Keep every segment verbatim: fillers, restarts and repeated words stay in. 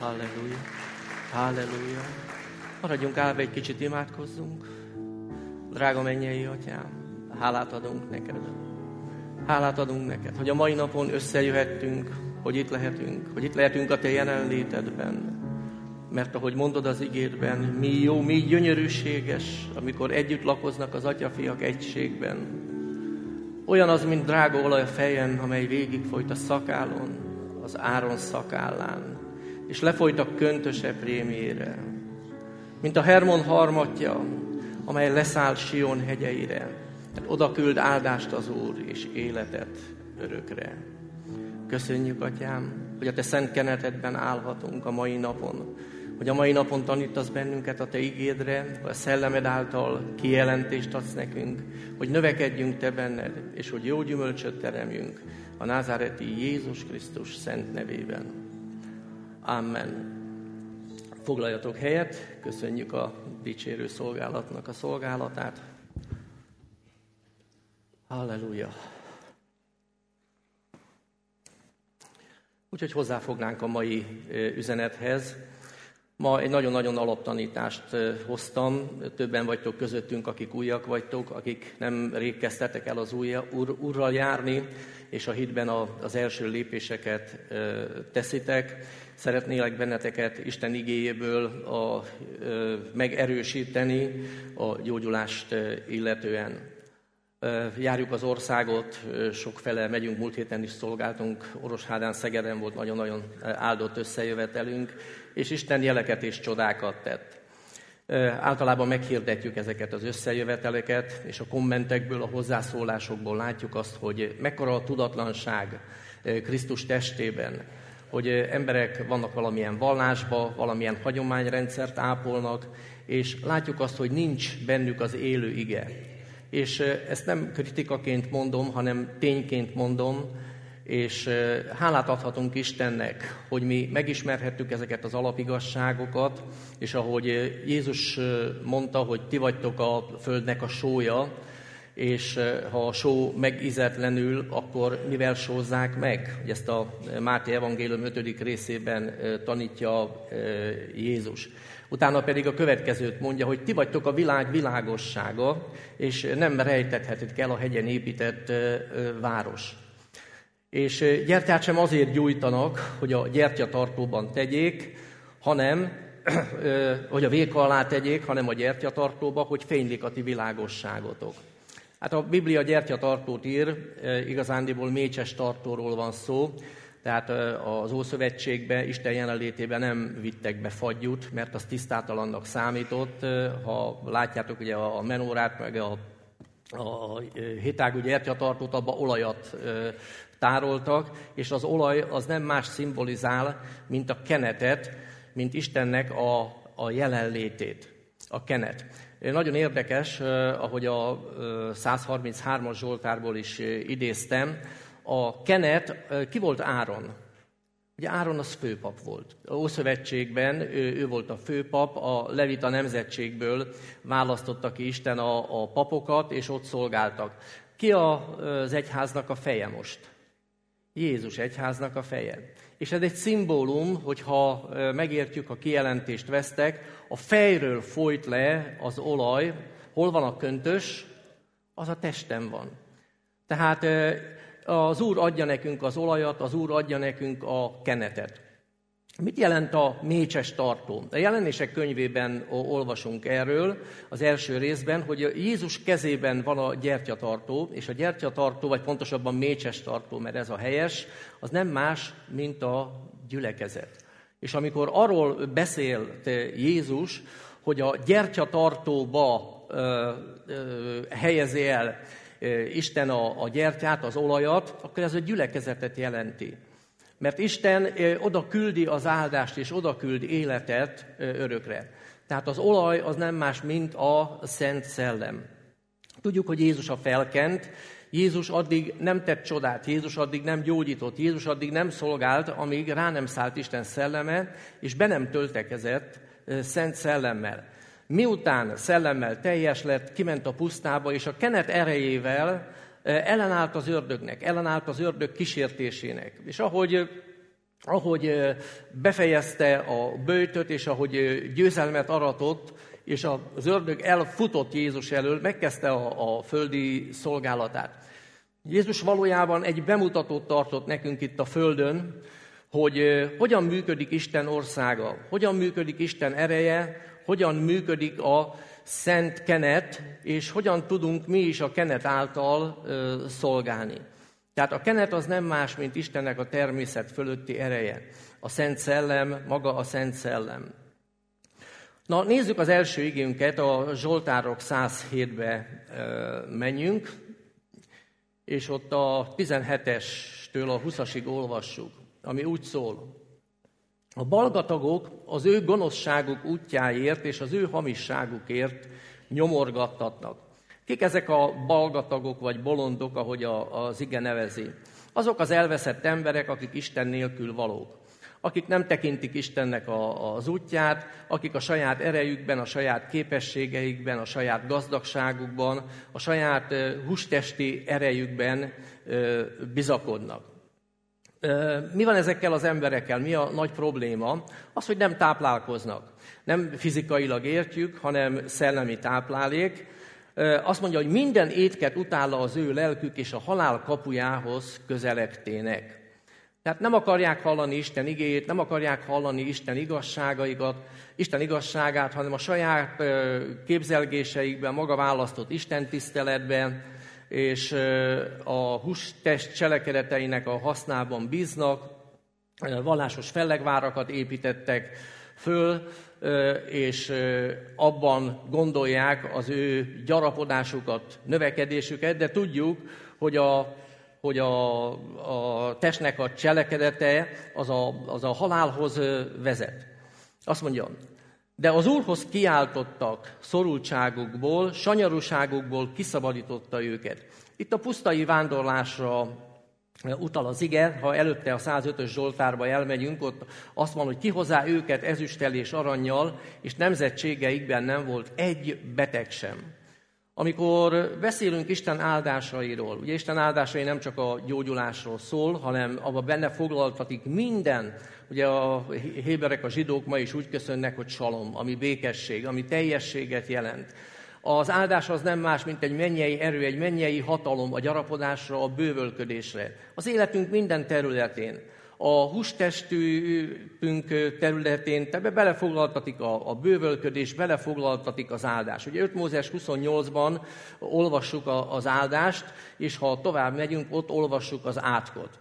Halleluja. Halleluja. Maradjunk állva, egy kicsit imádkozzunk. Drága mennyei Atyám, hálát adunk neked. Hálát adunk neked, hogy a mai napon összejöhettünk, hogy itt lehetünk, hogy itt lehetünk a te jelenlétedben. Mert ahogy mondod az igédben, mi jó, mi gyönyörűséges, amikor együtt lakoznak az atyafiak egységben. Olyan az, mint drága olaj a fejen, amely végigfolyt a szakálon, az Áron szakállán, és lefolyt a köntöse prémjére. Mint a Hermon harmatja, amely leszáll Sion hegyeire, mert oda küld áldást az Úr, és életet örökre. Köszönjük, Atyám, hogy a te szent kenetedben állhatunk a mai napon, hogy a mai napon tanítasz bennünket a te igédre, hogy a szellemed által kijelentést adsz nekünk, hogy növekedjünk te benned, és hogy jó gyümölcsöt teremjünk a názáreti Jézus Krisztus szent nevében. Amen. Foglaljatok helyet, köszönjük a dicsérő szolgálatnak a szolgálatát. Halleluja. Úgyhogy hozzáfognánk a mai üzenethez. Ma egy nagyon-nagyon alaptanítást hoztam. Többen vagytok közöttünk, akik újak vagytok, akik nem rég kezdtetek el az új, úr, Úrral járni, és a hitben az első lépéseket teszitek. Szeretnélek benneteket Isten igéjéből a, megerősíteni a gyógyulást illetően. Járjuk az országot, sokfele megyünk, múlt héten is szolgáltunk, Oroshádán, Szegeden volt nagyon-nagyon áldott összejövetelünk, és Isten jeleket és csodákat tett. Általában meghirdetjük ezeket az összejöveteleket, és a kommentekből, a hozzászólásokból látjuk azt, hogy mekkora a tudatlanság Krisztus testében, hogy emberek vannak valamilyen vallásba, valamilyen hagyományrendszert ápolnak, és látjuk azt, hogy nincs bennük az élő ige. És ezt nem kritikaként mondom, hanem tényként mondom, és hálát adhatunk Istennek, hogy mi megismerhettük ezeket az alapigasságokat, és ahogy Jézus mondta, hogy ti vagytok a földnek a sója, és ha a só megízetlenül, akkor mivel sózzák meg? Ezt a Máté evangélium ötödik részében tanítja Jézus. Utána pedig a következőt mondja, hogy ti vagytok a világ világossága, és nem rejtethetik el a hegyen épített város. És gyertyát sem azért gyújtanak, hogy a gyertyatartóban tegyék, hanem, hogy a véka alá tegyék, hanem a gyertyatartóba, hogy fénylik a ti világosságotok. Hát a Biblia gyertyatartót ír, igazándiból mécses tartóról van szó, tehát az Ószövetségben, Isten jelenlétében nem vittek be fagyút, mert az tisztátalannak számított. Ha látjátok ugye a menórát, meg a, a hétágú gyertyatartót, abban olajat tároltak, és az olaj az nem más szimbolizál, mint a kenetet, mint Istennek a, a jelenlétét, a kenet. Nagyon érdekes, ahogy a százharminchárom-as Zsoltárból is idéztem, a kenet, ki volt Áron? Ugye Áron az főpap volt. A Ószövetségben ő, ő volt a főpap, a levita nemzetségből választotta ki Isten a, a papokat, és ott szolgáltak. Ki az egyháznak a feje most? Jézus egyháznak a feje. És ez egy szimbólum, hogyha megértjük, ha kijelentést vesztek, a fejről folyt le az olaj, hol van a köntös? Az a testen van. Tehát az Úr adja nekünk az olajat, az Úr adja nekünk a kenetet. Mit jelent a mécses tartó? A Jelenések könyvében olvasunk erről, az első részben, hogy Jézus kezében van a gyertyatartó, és a gyertyatartó, vagy pontosabban mécses tartó, mert ez a helyes, az nem más, mint a gyülekezet. És amikor arról beszélt Jézus, hogy a gyertyatartóba ö, ö, helyezi el Isten a, a gyertyát, az olajat, akkor ez a gyülekezetet jelenti. Mert Isten oda küldi az áldást, és oda küld életet örökre. Tehát az olaj az nem más, mint a Szent Szellem. Tudjuk, hogy Jézus a felkent, Jézus addig nem tett csodát, Jézus addig nem gyógyított, Jézus addig nem szolgált, amíg rá nem szállt Isten szelleme, és be nem töltekezett Szent Szellemmel. Miután szellemmel teljes lett, kiment a pusztába, és a kenet erejével ellenállt az ördögnek, ellenállt az ördög kísértésének. És ahogy ahogy befejezte a böjtöt, és ahogy győzelmet aratott, és az ördög elfutott Jézus elől, megkezdte a, a földi szolgálatát. Jézus valójában egy bemutatót tartott nekünk itt a földön, hogy hogyan működik Isten országa, hogyan működik Isten ereje, hogyan működik a szent kenet, és hogyan tudunk mi is a kenet által szolgálni. Tehát a kenet az nem más, mint Istennek a természet fölötti ereje. A Szent Szellem, maga a Szent Szellem. Na, nézzük az első igénket, a Zsoltárok száz hétbe menjünk, és ott a tizenhetestől a huszasig olvassuk, ami úgy szól. A balgatagok az ő gonoszságuk útjáért és az ő hamisságukért nyomorgattatnak. Kik ezek a balgatagok vagy bolondok, ahogy a, az ige nevezi? Azok az elveszett emberek, akik Isten nélkül valók. Akik nem tekintik Istennek a, az útját, akik a saját erejükben, a saját képességeikben, a saját gazdagságukban, a saját uh, hústesti erejükben uh, bizakodnak. Uh, mi van ezekkel az emberekkel? Mi a nagy probléma? Az, hogy nem táplálkoznak. Nem fizikailag értjük, hanem szellemi táplálék. Uh, azt mondja, hogy minden étket utála az ő lelkük, és a halál kapujához közelegtének. Tehát nem akarják hallani Isten igéjét, nem akarják hallani Isten igazságaikat, Isten igazságát, hanem a saját képzelgéseikben, maga választott Isten tiszteletben, és a hústest cselekedeteinek a hasznában bíznak, vallásos fellegvárakat építettek föl, és abban gondolják az ő gyarapodásukat, növekedésüket, de tudjuk, hogy a hogy a, a testnek a cselekedete az a, az a halálhoz vezet. Azt mondja, de az Úrhoz kiáltottak szorultságukból, sanyarúságukból kiszabadította őket. Itt a pusztai vándorlásra utal az ige, ha előtte a százötös Zsoltárba elmegyünk, ott azt mondja, hogy kihozzá őket ezüsttel és arannyal, és nemzetségeikben nem volt egy beteg sem. Amikor beszélünk Isten áldásairól, ugye Isten áldásai nem csak a gyógyulásról szól, hanem abban benne foglaltatik minden. Ugye a héberek, a zsidók ma is úgy köszönnek, hogy salom, ami békesség, ami teljességet jelent. Az áldás az nem más, mint egy mennyei erő, egy mennyei hatalom a gyarapodásra, a bővölködésre. Az életünk minden területén. A hústestünk területén ebbe belefoglaltatik a, a bővölködés, belefoglaltatik az áldás. Ugye öt Mózes huszonnyolcban olvassuk a, az áldást, és ha tovább megyünk, ott olvassuk az átkot.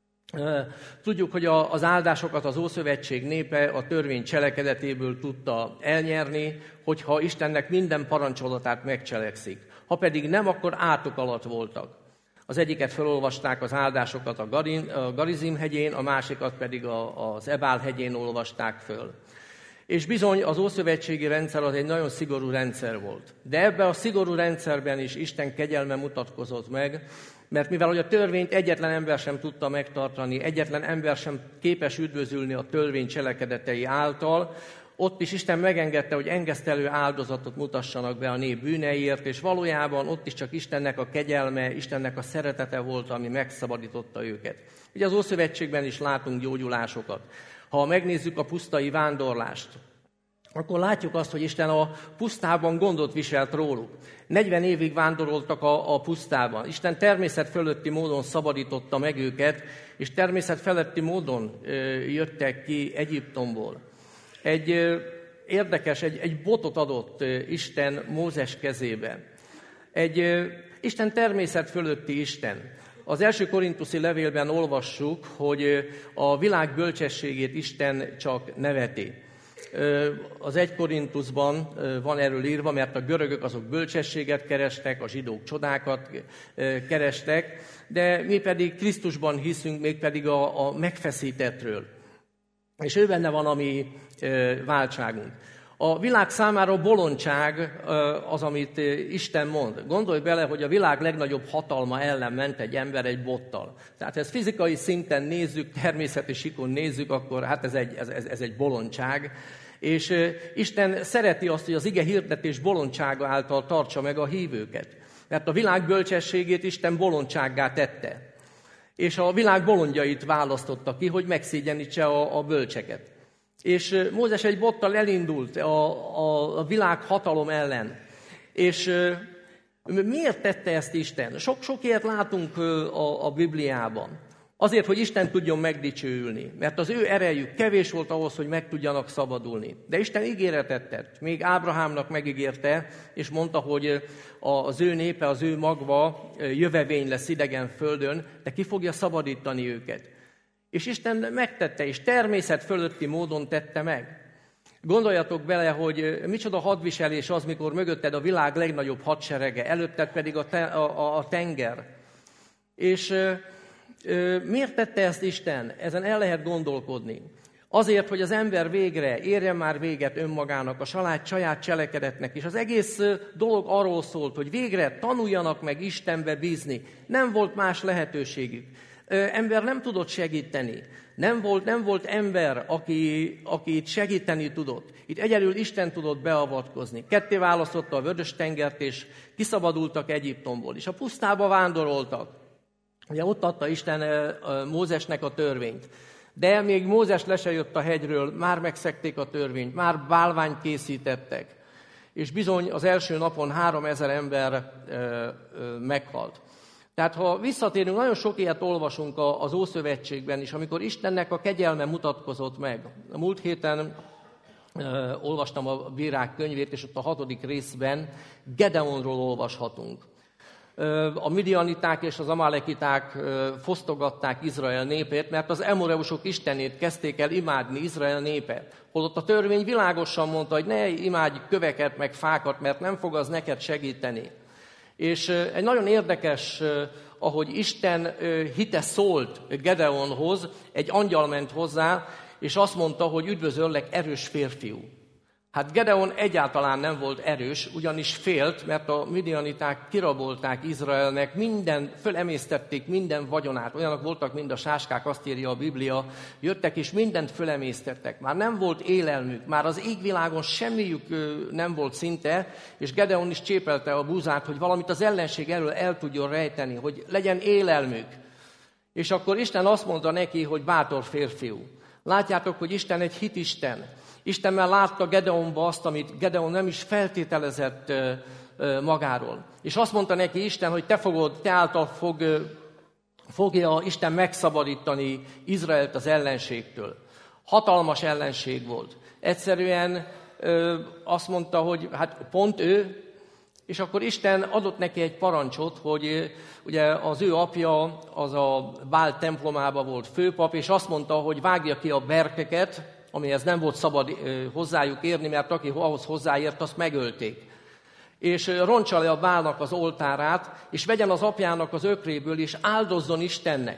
Tudjuk, hogy a, az áldásokat az Ószövetség népe a törvény cselekedetéből tudta elnyerni, hogyha Istennek minden parancsolatát megcselekszik. Ha pedig nem, akkor átok alatt voltak. Az egyiket felolvasták az áldásokat a, Garin, a Garizim hegyén, a másikat pedig a, az Ebál hegyén olvasták föl. És bizony az ószövetségi rendszer az egy nagyon szigorú rendszer volt. De ebben a szigorú rendszerben is Isten kegyelme mutatkozott meg, mert mivel hogy a törvényt egyetlen ember sem tudta megtartani, egyetlen ember sem képes üdvözülni a törvény cselekedetei által, ott is Isten megengedte, hogy engesztelő áldozatot mutassanak be a nép bűneiért, és valójában ott is csak Istennek a kegyelme, Istennek a szeretete volt, ami megszabadította őket. Ugye az Ószövetségben is látunk gyógyulásokat. Ha megnézzük a pusztai vándorlást, akkor látjuk azt, hogy Isten a pusztában gondot viselt róluk. negyven évig vándoroltak a, a pusztában. Isten természet fölötti módon szabadította meg őket, és természet feletti módon ö, jöttek ki Egyiptomból. Egy ö, érdekes, egy, egy botot adott ö, Isten Mózes kezébe. Egy ö, Isten természet fölötti Isten. Az első korintuszi levélben olvassuk, hogy a világ bölcsességét Isten csak neveti. Az egy Korintusban van erről írva, mert a görögök azok bölcsességet kerestek, a zsidók csodákat kerestek, de mi pedig Krisztusban hiszünk, mégpedig a, a megfeszítettről. És ő benne van a mi váltságunk. A világ számára bolondság az, amit Isten mond. Gondolj bele, hogy a világ legnagyobb hatalma ellen ment egy ember egy bottal. Tehát ha ezt fizikai szinten nézzük, természeti sikon nézzük, akkor hát ez egy, ez, ez egy bolondság. És Isten szereti azt, hogy az ige hirdetés bolondsága által tartsa meg a hívőket. Mert a világ bölcsességét Isten bolondsággá tette. És a világ bolondjait választotta ki, hogy megszégyenítse a, a bölcseket. És Mózes egy bottal elindult a, a, a világ hatalom ellen. És miért tette ezt Isten? Sok-sok ilyet látunk a, a Bibliában. Azért, hogy Isten tudjon megdicsőülni, mert az ő erejük kevés volt ahhoz, hogy meg tudjanak szabadulni. De Isten ígéretet tett, még Ábrahámnak megígérte, és mondta, hogy az ő népe, az ő magva jövevény lesz idegen földön, de ki fogja szabadítani őket. És Isten megtette, és természet fölötti módon tette meg. Gondoljatok bele, hogy micsoda hadviselés az, mikor mögötted a világ legnagyobb hadserege, előtted pedig a, te, a, a tenger. És miért tette ezt Isten? Ezen el lehet gondolkodni. Azért, hogy az ember végre érjen már véget önmagának, a saját, saját cselekedetnek, és az egész dolog arról szólt, hogy végre tanuljanak meg Istenbe bízni. Nem volt más lehetőségük. Ember nem tudott segíteni. Nem volt, nem volt ember, aki, aki itt segíteni tudott. Itt egyedül Isten tudott beavatkozni. Ketté választotta a Vörös-tengert, és kiszabadultak Egyiptomból. És a pusztába vándoroltak. Ugye ott adta Isten Mózesnek a törvényt. De még Mózes le se jött a hegyről, már megszegték a törvényt, már bálványt készítettek. És bizony az első napon háromezer ember meghalt. Tehát ha visszatérünk, nagyon sok ilyet olvasunk az Ószövetségben is, amikor Istennek a kegyelme mutatkozott meg. A múlt héten olvastam a Bírák könyvét, és ott a hatodik részben Gedeonról olvashatunk. A midianiták és az amalekiták fosztogatták Izrael népét, mert az emoreusok istenét kezdték el imádni Izrael népe. Holott a törvény világosan mondta, hogy ne imádj köveket meg fákat, mert nem fog az neked segíteni. És egy nagyon érdekes, ahogy Isten hite szólt Gedeonhoz, egy angyal ment hozzá, és azt mondta, hogy üdvözöllek, erős férfiú. Hát Gedeon egyáltalán nem volt erős, ugyanis félt, mert a midianiták kirabolták Izraelnek, minden, fölemésztették minden vagyonát. Olyanok voltak, mint a sáskák, azt írja a Biblia, jöttek és mindent fölemésztettek. Már nem volt élelmük, már az égvilágon semmiük nem volt szinte, és Gedeon is csépelte a búzát, hogy valamit az ellenség elől el tudjon rejteni, hogy legyen élelmük. És akkor Isten azt mondta neki, hogy bátor férfiú. Látjátok, hogy Isten egy hitisten. Isten már látta Gedeonba azt, amit Gedeon nem is feltételezett magáról. És azt mondta neki Isten, hogy te fogod, te által fog, fogja Isten megszabadítani Izraelt az ellenségtől. Hatalmas ellenség volt. Egyszerűen azt mondta, hogy hát pont ő, és akkor Isten adott neki egy parancsot, hogy ugye az ő apja az a Bál templomába volt főpap, és azt mondta, hogy vágja ki a berkeket, amihez nem volt szabad hozzájuk érni, mert aki ahhoz hozzáért, azt megölték. És roncsa le a Bálnak az oltárát, és vegyen az apjának az ökréből, és áldozzon Istennek.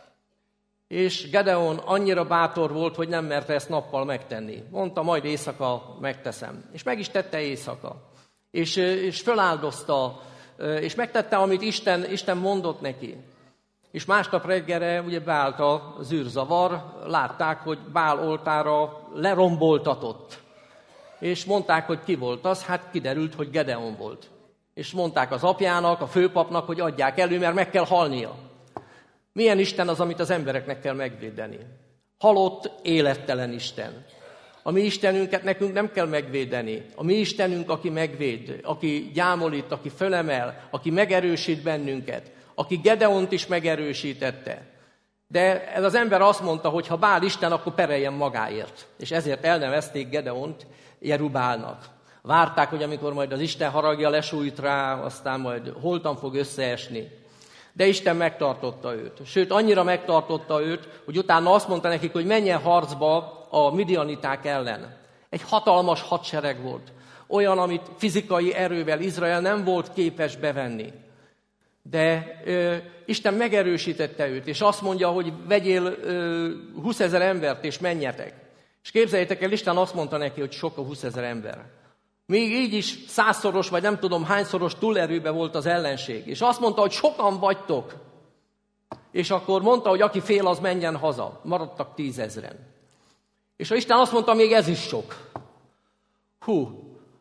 És Gedeon annyira bátor volt, hogy nem merte ezt nappal megtenni. Mondta, majd éjszaka megteszem. És meg is tette éjszaka. És, és föláldozta, és megtette, amit Isten, Isten mondott neki. És másnap reggelre ugye beállt az űrzavar, látták, hogy Bál oltára leromboltatott. És mondták, hogy ki volt az, hát kiderült, hogy Gedeon volt. És mondták az apjának, a főpapnak, hogy adják elő, mert meg kell halnia. Milyen Isten az, amit az embereknek kell megvédeni? Halott, élettelen Isten. A mi Istenünket nekünk nem kell megvédeni. A mi Istenünk, aki megvéd, aki gyámolít, aki fölemel, aki megerősít bennünket, aki Gedeont is megerősítette. De ez az ember azt mondta, hogy ha Bál Isten, akkor pereljen magáért. És ezért elnevezték Gedeont Jerubálnak. Várták, hogy amikor majd az Isten haragja lesújt rá, aztán majd holtan fog összeesni. De Isten megtartotta őt. Sőt, annyira megtartotta őt, hogy utána azt mondta nekik, hogy menjen harcba a midianiták ellen. Egy hatalmas hadsereg volt. Olyan, amit fizikai erővel Izrael nem volt képes bevenni. De ö, Isten megerősítette őt, és azt mondja, hogy vegyél ö, húszezer embert, és menjetek. És képzeljétek el, Isten azt mondta neki, hogy sok a húszezer ember. Még így is százszoros, vagy nem tudom hányszoros túlerőbe volt az ellenség. És azt mondta, hogy sokan vagytok. És akkor mondta, hogy aki fél, az menjen haza. Maradtak tízezren. És a Isten azt mondta, még ez is sok. Hú,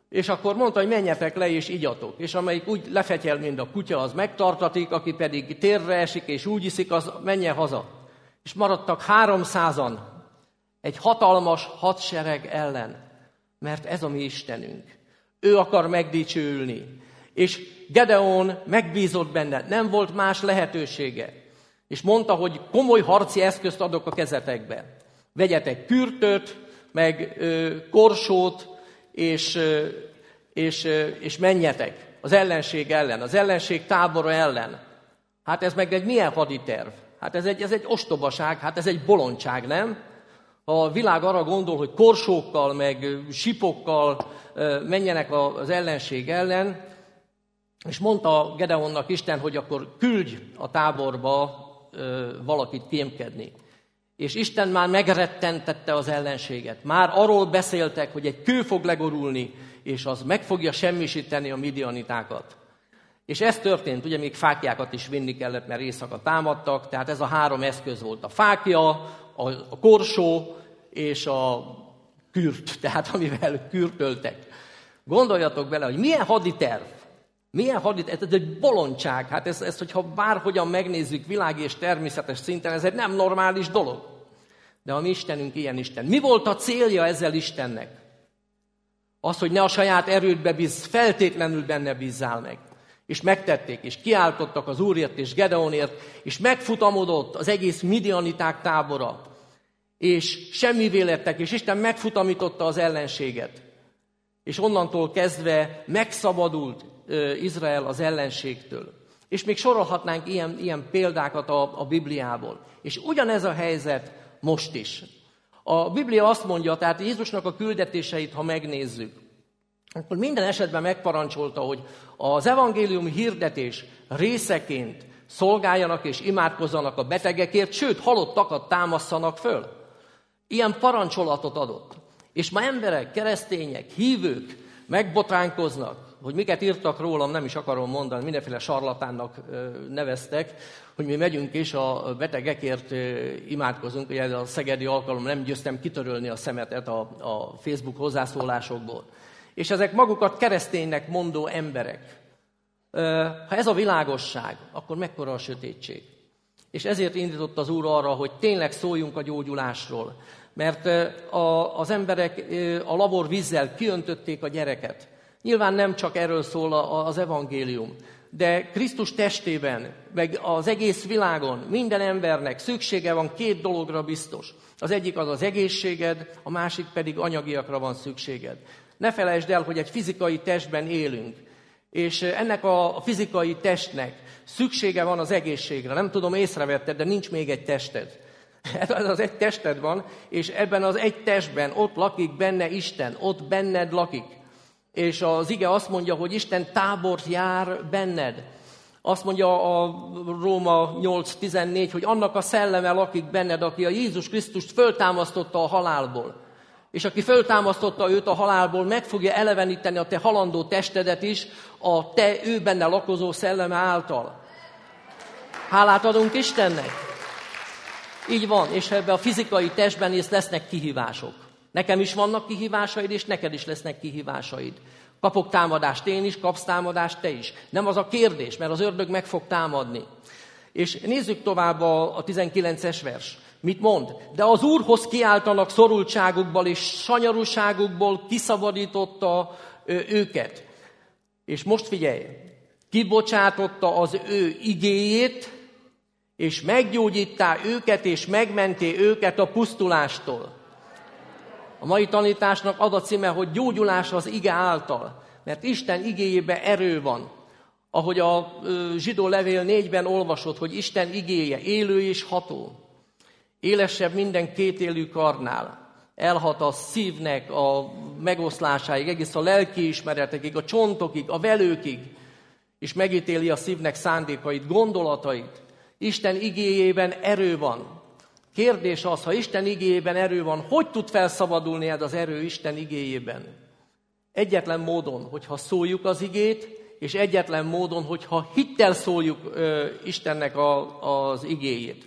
És akkor mondta, hogy menjetek le és igyatok. És amelyik úgy lefetyel, mint a kutya, az megtartatik, aki pedig térre esik és úgy iszik, az menjen haza. És maradtak háromszázan egy hatalmas hadsereg ellen, mert ez a mi Istenünk. Ő akar megdicsőülni. És Gedeon megbízott benne, nem volt más lehetősége. És mondta, hogy komoly harci eszközt adok a kezetekbe. Vegyetek kürtöt, meg ö, korsót, és, ö, és, ö, és menjetek az ellenség ellen, az ellenség tábora ellen. Hát ez meg egy milyen haditerv? Hát ez egy, ez egy ostobaság, hát ez egy bolondság, nem? Ha a világ arra gondol, hogy korsókkal, meg sipokkal ö, menjenek az ellenség ellen, és mondta Gedeonnak Isten, hogy akkor küldj a táborba ö, valakit kémkedni. És Isten már megrettentette az ellenséget. Már arról beszéltek, hogy egy kő fog legorulni, és az meg fogja semmisíteni a midianitákat. És ez történt, ugye még fáklyákat is vinni kellett, mert éjszaka támadtak, tehát ez a három eszköz volt. A fákja, a, a korsó és a kürt, tehát amivel kürtöltek. Gondoljatok bele, hogy milyen haditerv, milyen haditerv, ez egy bolondság. Hát ez, ez, hogyha bárhogyan megnézzük világi és természetes szinten, ez egy nem normális dolog. De a mi Istenünk ilyen Isten. Mi volt a célja ezzel Istennek? Az, hogy ne a saját erődbe bízz, feltétlenül benne bízzál meg. És megtették, és kiáltottak az Úrért és Gedeonért, és megfutamodott az egész midianiták tábora. És semmivé lettek, és Isten megfutamította az ellenséget. És onnantól kezdve megszabadult Izrael az ellenségtől. És még sorolhatnánk ilyen, ilyen példákat a, a Bibliából. És ugyanez a helyzet most is. A Biblia azt mondja, tehát Jézusnak a küldetéseit, ha megnézzük, akkor minden esetben megparancsolta, hogy az evangélium hirdetés részeként szolgáljanak és imádkozzanak a betegekért, sőt, halottakat támasszanak föl. Ilyen parancsolatot adott. És ma emberek, keresztények, hívők megbotránkoznak, hogy miket írtak rólam, nem is akarom mondani, mindenféle sarlatánnak neveztek, hogy mi megyünk és a betegekért imádkozunk. Ugye a szegedi alkalom nem győztem kitörölni a szemetet a, a Facebook hozzászólásokból. És ezek magukat kereszténynek mondó emberek. Ha ez a világosság, akkor mekkora a sötétség. És ezért indított az Úr arra, hogy tényleg szóljunk a gyógyulásról. Mert a, az emberek a laborvízzel kiöntötték a gyereket. Nyilván nem csak erről szól az evangélium, de Krisztus testében, meg az egész világon minden embernek szüksége van két dologra biztos. Az egyik az az egészséged, a másik pedig anyagiakra van szükséged. Ne felejtsd el, hogy egy fizikai testben élünk, és ennek a fizikai testnek szüksége van az egészségre. Nem tudom, észrevetted, de nincs még egy tested. Ez az egy tested van, és ebben az egy testben ott lakik benne Isten, ott benned lakik. És az ige azt mondja, hogy Isten tábort jár benned. Azt mondja a Róma nyolc tizennégy, hogy annak a szelleme lakik benned, aki a Jézus Krisztust föltámasztotta a halálból. És aki föltámasztotta őt a halálból, meg fogja eleveníteni a te halandó testedet is a te ő benne lakozó szelleme által. Hálát adunk Istennek! Így van, és ebben a fizikai testben is lesznek kihívások. Nekem is vannak kihívásaid, és neked is lesznek kihívásaid. Kapok támadást én is, kapsz támadást te is. Nem az a kérdés, mert az ördög meg fog támadni. És nézzük tovább a, a tizenkilences vers. Mit mond? De az Úrhoz kiáltanak szorultságukból és sanyarúságukból kiszabadította ő, őket. És most figyelj, kibocsátotta az ő igéjét, és meggyógyítá őket, és megmenté őket a pusztulástól. A mai tanításnak az a címe, hogy gyógyulás az ige által, mert Isten igéjében erő van. Ahogy a zsidó levél négyben olvasott, hogy Isten igéje élő és ható. Élesebb minden kétélű karnál. Elhat a szívnek a megoszlásáig, egész a lelkiismeretekig, a csontokig, a velőkig, és megítéli a szívnek szándékait, gondolatait. Isten igéjében erő van. Kérdés az, ha Isten igéjében erő van, hogy tud felszabadulni ez az erő Isten igéjében? Egyetlen módon, hogyha szóljuk az igét, és egyetlen módon, hogyha hittel szóljuk ö, Istennek a, az igéjét.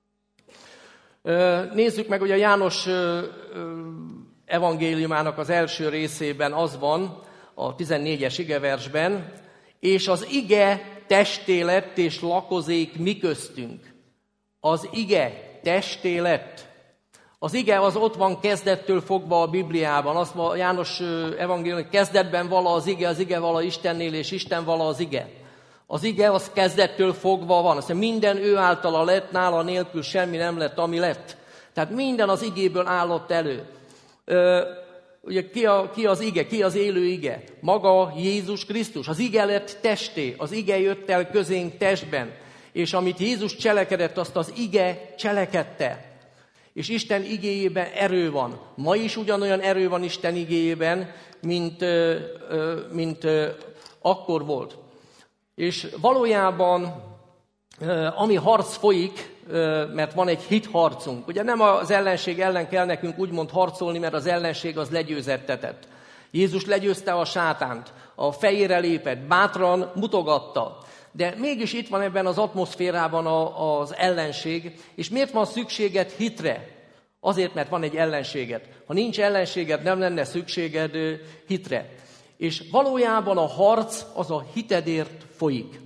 Ö, nézzük meg, hogy a János ö, ö, evangéliumának az első részében az van, a tizennégyes igeversben, és az ige testé lett és lakozék mi köztünk. Az ige testé lett. Az ige az ott van kezdettől fogva a Bibliában. Azt mondja János evangélium, hogy kezdetben vala az ige, az ige vala Istennél, és Isten vala az ige. Az ige az kezdettől fogva van. Azt mondja, minden ő általa lett, nála nélkül semmi nem lett, ami lett. Tehát minden az igéből állott elő. Ö, ugye ki, a, ki az ige, ki az élő ige? Maga Jézus Krisztus. Az ige lett testé, az ige jött el közénk testben. És amit Jézus cselekedett, azt az ige cselekedte. És Isten igéjében erő van. Ma is ugyanolyan erő van Isten igéjében, mint, mint akkor volt. És valójában, ami harc folyik, mert van egy hitharcunk. Ugye nem az ellenség ellen kell nekünk úgymond harcolni, mert az ellenség az legyőzettetett. Jézus legyőzte a sátánt, a fejére lépett, bátran mutogatta. De mégis itt van ebben az atmoszférában a, az ellenség, és miért van szükséged hitre? Azért, mert van egy ellenséged. Ha nincs ellenséged, nem lenne szükséged hitre. És valójában a harc az a hitedért folyik.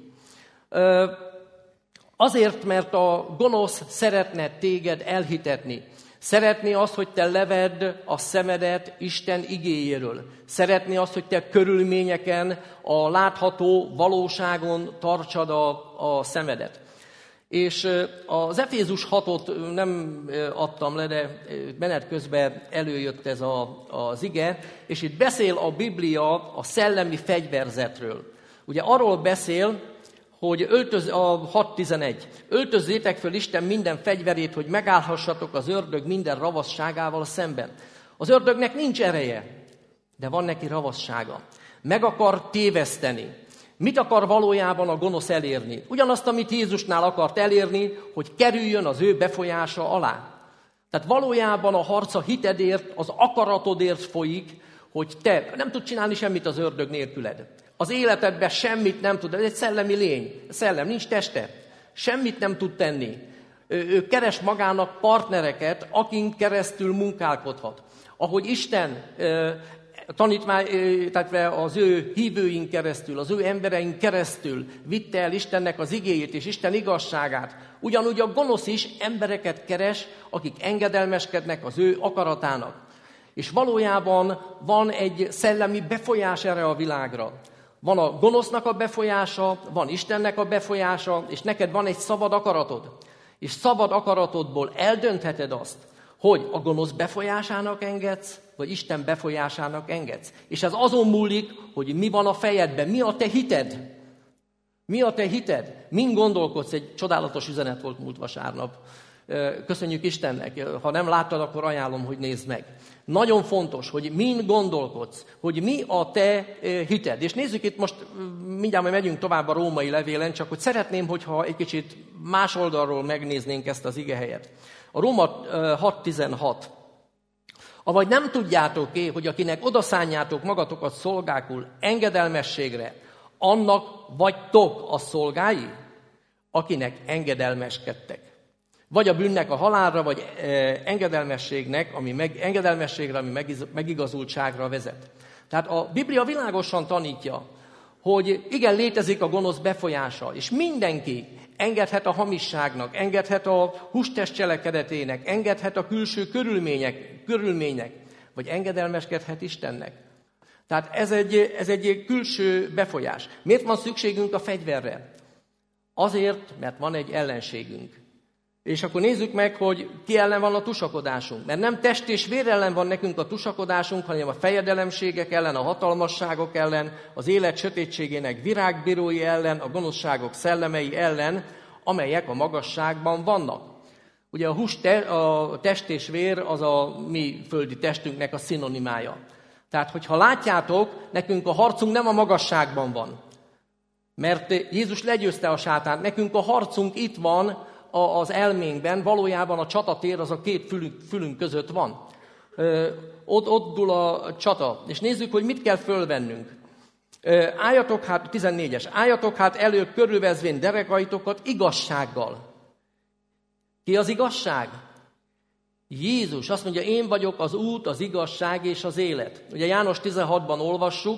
Azért, mert a gonosz szeretne téged elhitetni. Szeretné azt, hogy te levedd a szemedet Isten igéjéről. Szeretné azt, hogy te körülményeken, a látható valóságon tartsad a, a szemedet. És az Efézus hatot nem adtam le, de menet közben előjött ez a, az ige, és itt beszél a Biblia a szellemi fegyverzetről. Ugye arról beszél, hogy öltöz, a hat tizenegy. Öltözzétek föl Isten minden fegyverét, hogy megállhassatok az ördög minden ravasságával szemben. Az ördögnek nincs ereje, de van neki ravassága. Meg akar téveszteni. Mit akar valójában a gonosz elérni? Ugyanazt, amit Jézusnál akart elérni, hogy kerüljön az ő befolyása alá. Tehát valójában a harc a hitedért, az akaratodért folyik, hogy te nem tudsz csinálni semmit az ördög nélküled. Az életedben semmit nem tud, ez egy szellemi lény, szellem, nincs teste, semmit nem tud tenni. Ő, ő keres magának partnereket, akin keresztül munkálkodhat. Ahogy Isten tanítmány, tehát az ő hívőink keresztül, az ő embereink keresztül vitte el Istennek az igéjét és Isten igazságát. Ugyanúgy a gonosz is embereket keres, akik engedelmeskednek az ő akaratának. És valójában van egy szellemi befolyás erre a világra. Van a gonosznak a befolyása, van Istennek a befolyása, és neked van egy szabad akaratod. És szabad akaratodból eldöntheted azt, hogy a gonosz befolyásának engedsz, vagy Isten befolyásának engedsz. És ez azon múlik, hogy mi van a fejedben, mi a te hited. Mi a te hited? Mind gondolkodsz? Egy csodálatos üzenet volt múlt vasárnap. Köszönjük Istennek. Ha nem láttad, akkor ajánlom, hogy nézd meg. Nagyon fontos, hogy mind gondolkodsz, hogy mi a te hited. És nézzük itt most, mindjárt majd megyünk tovább a római levélen, csak hogy szeretném, hogyha egy kicsit más oldalról megnéznénk ezt az igehelyet. A Róma hat tizenhat. Avagy nem tudjátok-é, hogy akinek odaszánjátok magatokat szolgákul engedelmességre, annak vagytok a szolgái, akinek engedelmeskedtek. Vagy a bűnnek a halálra, vagy engedelmességnek, ami meg, engedelmességre, ami megigazultságra vezet. Tehát a Biblia világosan tanítja, hogy igen, létezik a gonosz befolyása, és mindenki engedhet a hamisságnak, engedhet a hústest cselekedetének, engedhet a külső körülmények, körülmények, vagy engedelmeskedhet Istennek. Tehát ez egy, ez egy külső befolyás. Miért van szükségünk a fegyverre? Azért, mert van egy ellenségünk. És akkor nézzük meg, hogy ki ellen van a tusakodásunk. Mert nem test és vér ellen van nekünk a tusakodásunk, hanem a fejedelemségek ellen, a hatalmasságok ellen, az élet sötétségének virágbírói ellen, a gonoszságok szellemei ellen, amelyek a magasságban vannak. Ugye a hús, te, a test és vér az a mi földi testünknek a szinonimája. Tehát, hogyha látjátok, nekünk a harcunk nem a magasságban van. Mert Jézus legyőzte a sátánt, nekünk a harcunk itt van, az elménkben, valójában a csatatér az a két fülünk, fülünk között van. Ö, ott, ott dúl a csata. És nézzük, hogy mit kell fölvennünk. Ö, álljatok hát, tizennégyes, álljatok hát elő körülvezvén derekaitokat igazsággal. Ki az igazság? Jézus azt mondja, én vagyok az út, az igazság és az élet. Ugye János tizenhatban olvassuk,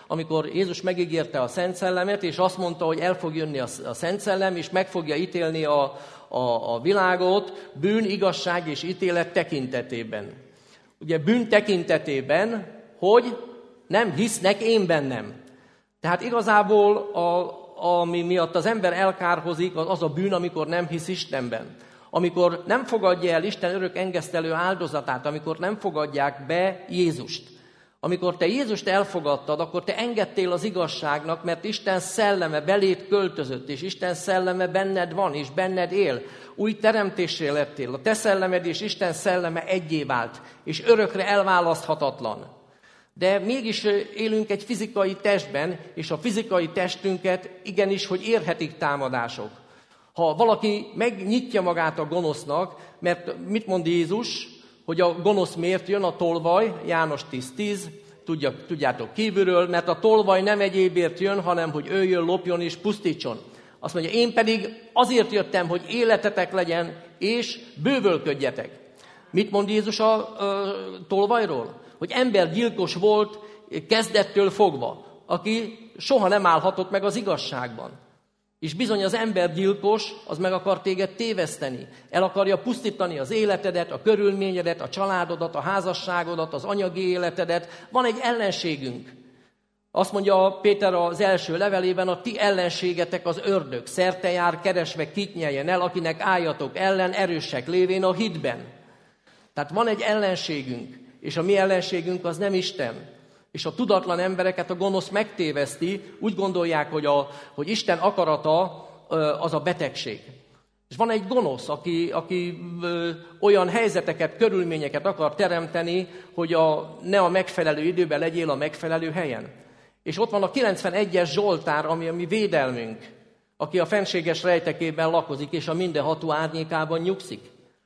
amikor Jézus megígérte a Szent Szellemet, és azt mondta, hogy el fog jönni a Szent Szellem, és meg fogja ítélni a, a, a világot bűn, igazság és ítélet tekintetében. Ugye bűn tekintetében, hogy nem hisznek én bennem. Tehát igazából, a, ami miatt az ember elkárhozik, az, az a bűn, amikor nem hisz Istenben. Amikor nem fogadja el Isten örök engesztelő áldozatát, amikor nem fogadják be Jézust. Amikor te Jézust elfogadtad, akkor te engedtél az igazságnak, mert Isten szelleme beléd költözött, és Isten szelleme benned van, és benned él. Új teremtésre lettél. A te szellemed és Isten szelleme egyé vált, és örökre elválaszthatatlan. De mégis élünk egy fizikai testben, és a fizikai testünket igenis, hogy érhetik támadások. Ha valaki megnyitja magát a gonosznak, mert mit mond Jézus, hogy a gonosz miért jön, a tolvaj, János tíz tíz, tudjak, tudjátok kívülről, mert a tolvaj nem egyébért jön, hanem hogy öljön, lopjon és pusztítson. Azt mondja, én pedig azért jöttem, hogy életetek legyen, és bővölködjetek. Mit mond Jézus a, a tolvajról? Hogy embergyilkos volt kezdettől fogva, aki soha nem állhatott meg az igazságban. És bizony az embergyilkos, az meg akar téged téveszteni. El akarja pusztítani az életedet, a körülményedet, a családodat, a házasságodat, az anyagi életedet. Van egy ellenségünk. Azt mondja Péter az első levelében, a ti ellenségetek az ördög. Szerte jár, keresve kit nyeljen el, akinek álljatok ellen, erősek lévén a hitben. Tehát van egy ellenségünk, és a mi ellenségünk az nem Isten. És a tudatlan embereket a gonosz megtéveszti, úgy gondolják, hogy, a, hogy Isten akarata az a betegség. És van egy gonosz, aki, aki ö, olyan helyzeteket, körülményeket akar teremteni, hogy a, ne a megfelelő időben legyél a megfelelő helyen. És ott van a kilencvenegyes Zsoltár, ami a mi védelmünk, aki a fenséges rejtekében lakozik, és a mindenható árnyékában nyugszik.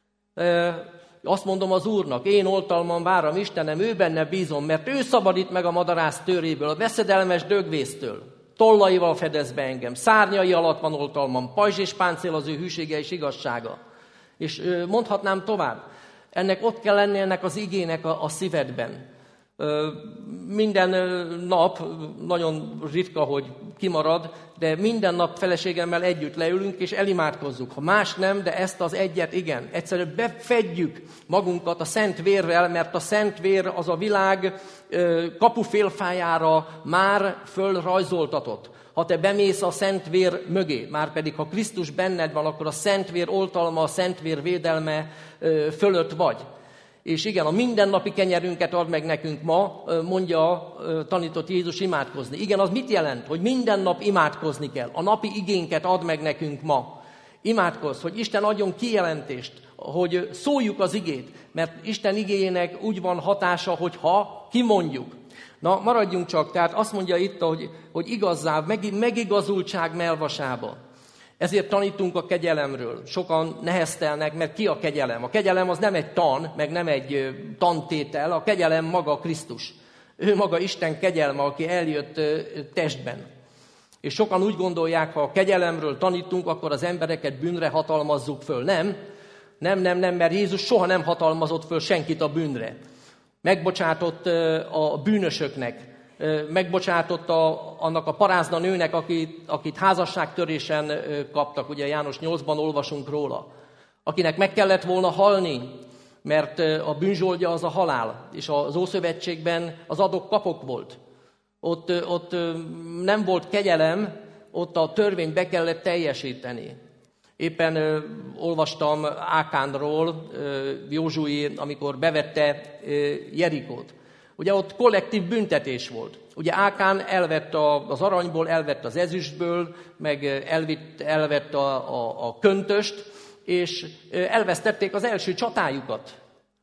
Ö, Azt mondom az Úrnak, én oltalmam várom Istenem, ő benne bízom, mert ő szabadít meg a madarász töréből, a veszedelmes dögvésztől. Tollaival fedez be engem, szárnyai alatt van oltalmam, pajzs és páncél az ő hűsége és igazsága. És mondhatnám tovább, ennek ott kell lenni ennek az igének a, a szívedben. Minden nap, nagyon ritka, hogy kimarad, de minden nap feleségemmel együtt leülünk és elimádkozzuk. Ha más nem, de ezt az egyet igen. Egyszerűen befedjük magunkat a szent vérrel, mert a szent vér az a világ kapufélfájára már fölrajzoltatott. Ha te bemész a szent vér mögé, már pedig ha Krisztus benned van, akkor a szent vér oltalma, a szent vér védelme fölött vagy. És igen, a mindennapi kenyerünket ad meg nekünk ma, mondja, tanított Jézus imádkozni. Igen, az mit jelent? Hogy minden nap imádkozni kell. A napi igénket ad meg nekünk ma. Imádkozz, hogy Isten adjon kijelentést, hogy szóljuk az igét, mert Isten igéjének úgy van hatása, hogy ha kimondjuk. Na, maradjunk csak, tehát azt mondja itt, hogy, hogy igazzá, meg, megigazultság melvasába. Ezért tanítunk a kegyelemről. Sokan neheztelnek, mert ki a kegyelem? A kegyelem az nem egy tan, meg nem egy tantétel, a kegyelem maga Krisztus. Ő maga Isten kegyelme, aki eljött testben. És sokan úgy gondolják, ha a kegyelemről tanítunk, akkor az embereket bűnre hatalmazzuk föl. Nem, nem, nem, nem, mert Jézus soha nem hatalmazott föl senkit a bűnre. Megbocsátott a bűnösöknek, megbocsátott a, annak a parázna nőnek, akit, akit házasságtörésen kaptak, ugye János nyolcban olvasunk róla, akinek meg kellett volna halni, mert a bűnzsoldja az a halál, és az Ószövetségben az adok-kapok volt. Ott, ott nem volt kegyelem, ott a törvényt be kellett teljesíteni. Éppen ö, olvastam Ákánról, ö, Józsué, amikor bevette ö, Jerikót. Ugye ott kollektív büntetés volt. Ugye Ákán elvett a, az aranyból, elvett az ezüstből, meg elvitt, elvett a, a, a köntöst, és elvesztették az első csatájukat.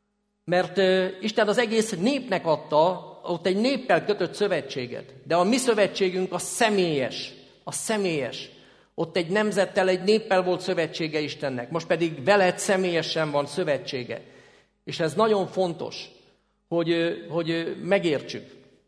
Mert ö, Isten az egész népnek adta, ott egy néppel kötött szövetséget. De a mi szövetségünk a személyes, a személyes. Ott egy nemzettel, egy néppel volt szövetsége Istennek, most pedig veled személyesen van szövetsége. És ez nagyon fontos, hogy, hogy megértsük.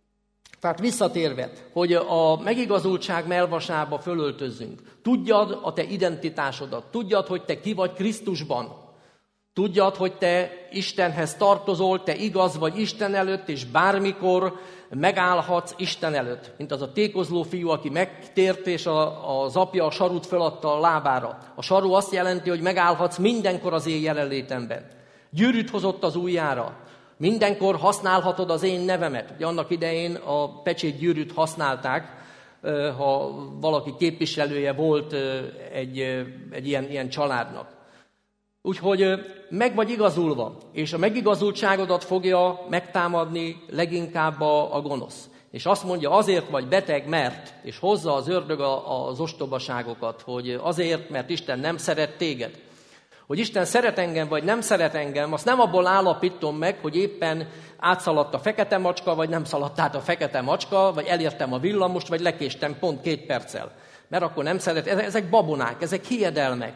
Tehát visszatérve, hogy a megigazultság melvasába fölöltözzünk. Tudjad a te identitásodat, tudjad, hogy te ki vagy Krisztusban. Tudjad, hogy te Istenhez tartozol, te igaz vagy Isten előtt, és bármikor megállhatsz Isten előtt. Mint az a tékozló fiú, aki megtért, és a, az apja a sarut föladta a lábára. A saru azt jelenti, hogy megállhatsz mindenkor az én jelenlétemben. Gyűrűt hozott az ujjára. Mindenkor használhatod az én nevemet. Ugye annak idején a pecsétgyűrűt használták, ha valaki képviselője volt egy, egy ilyen, ilyen családnak. Úgyhogy meg vagy igazulva, és a megigazultságodat fogja megtámadni leginkább a, a gonosz. És azt mondja, azért vagy beteg, mert, és hozza az ördög a, az ostobaságokat, hogy azért, mert Isten nem szeret téged. Hogy Isten szeret engem, vagy nem szeret engem, azt nem abból állapítom meg, hogy éppen átszaladt a fekete macska, vagy nem szaladt át a fekete macska, vagy elértem a villamost, vagy lekéstem pont két perccel. Mert akkor nem szeret. Ezek babonák, ezek hiedelmek.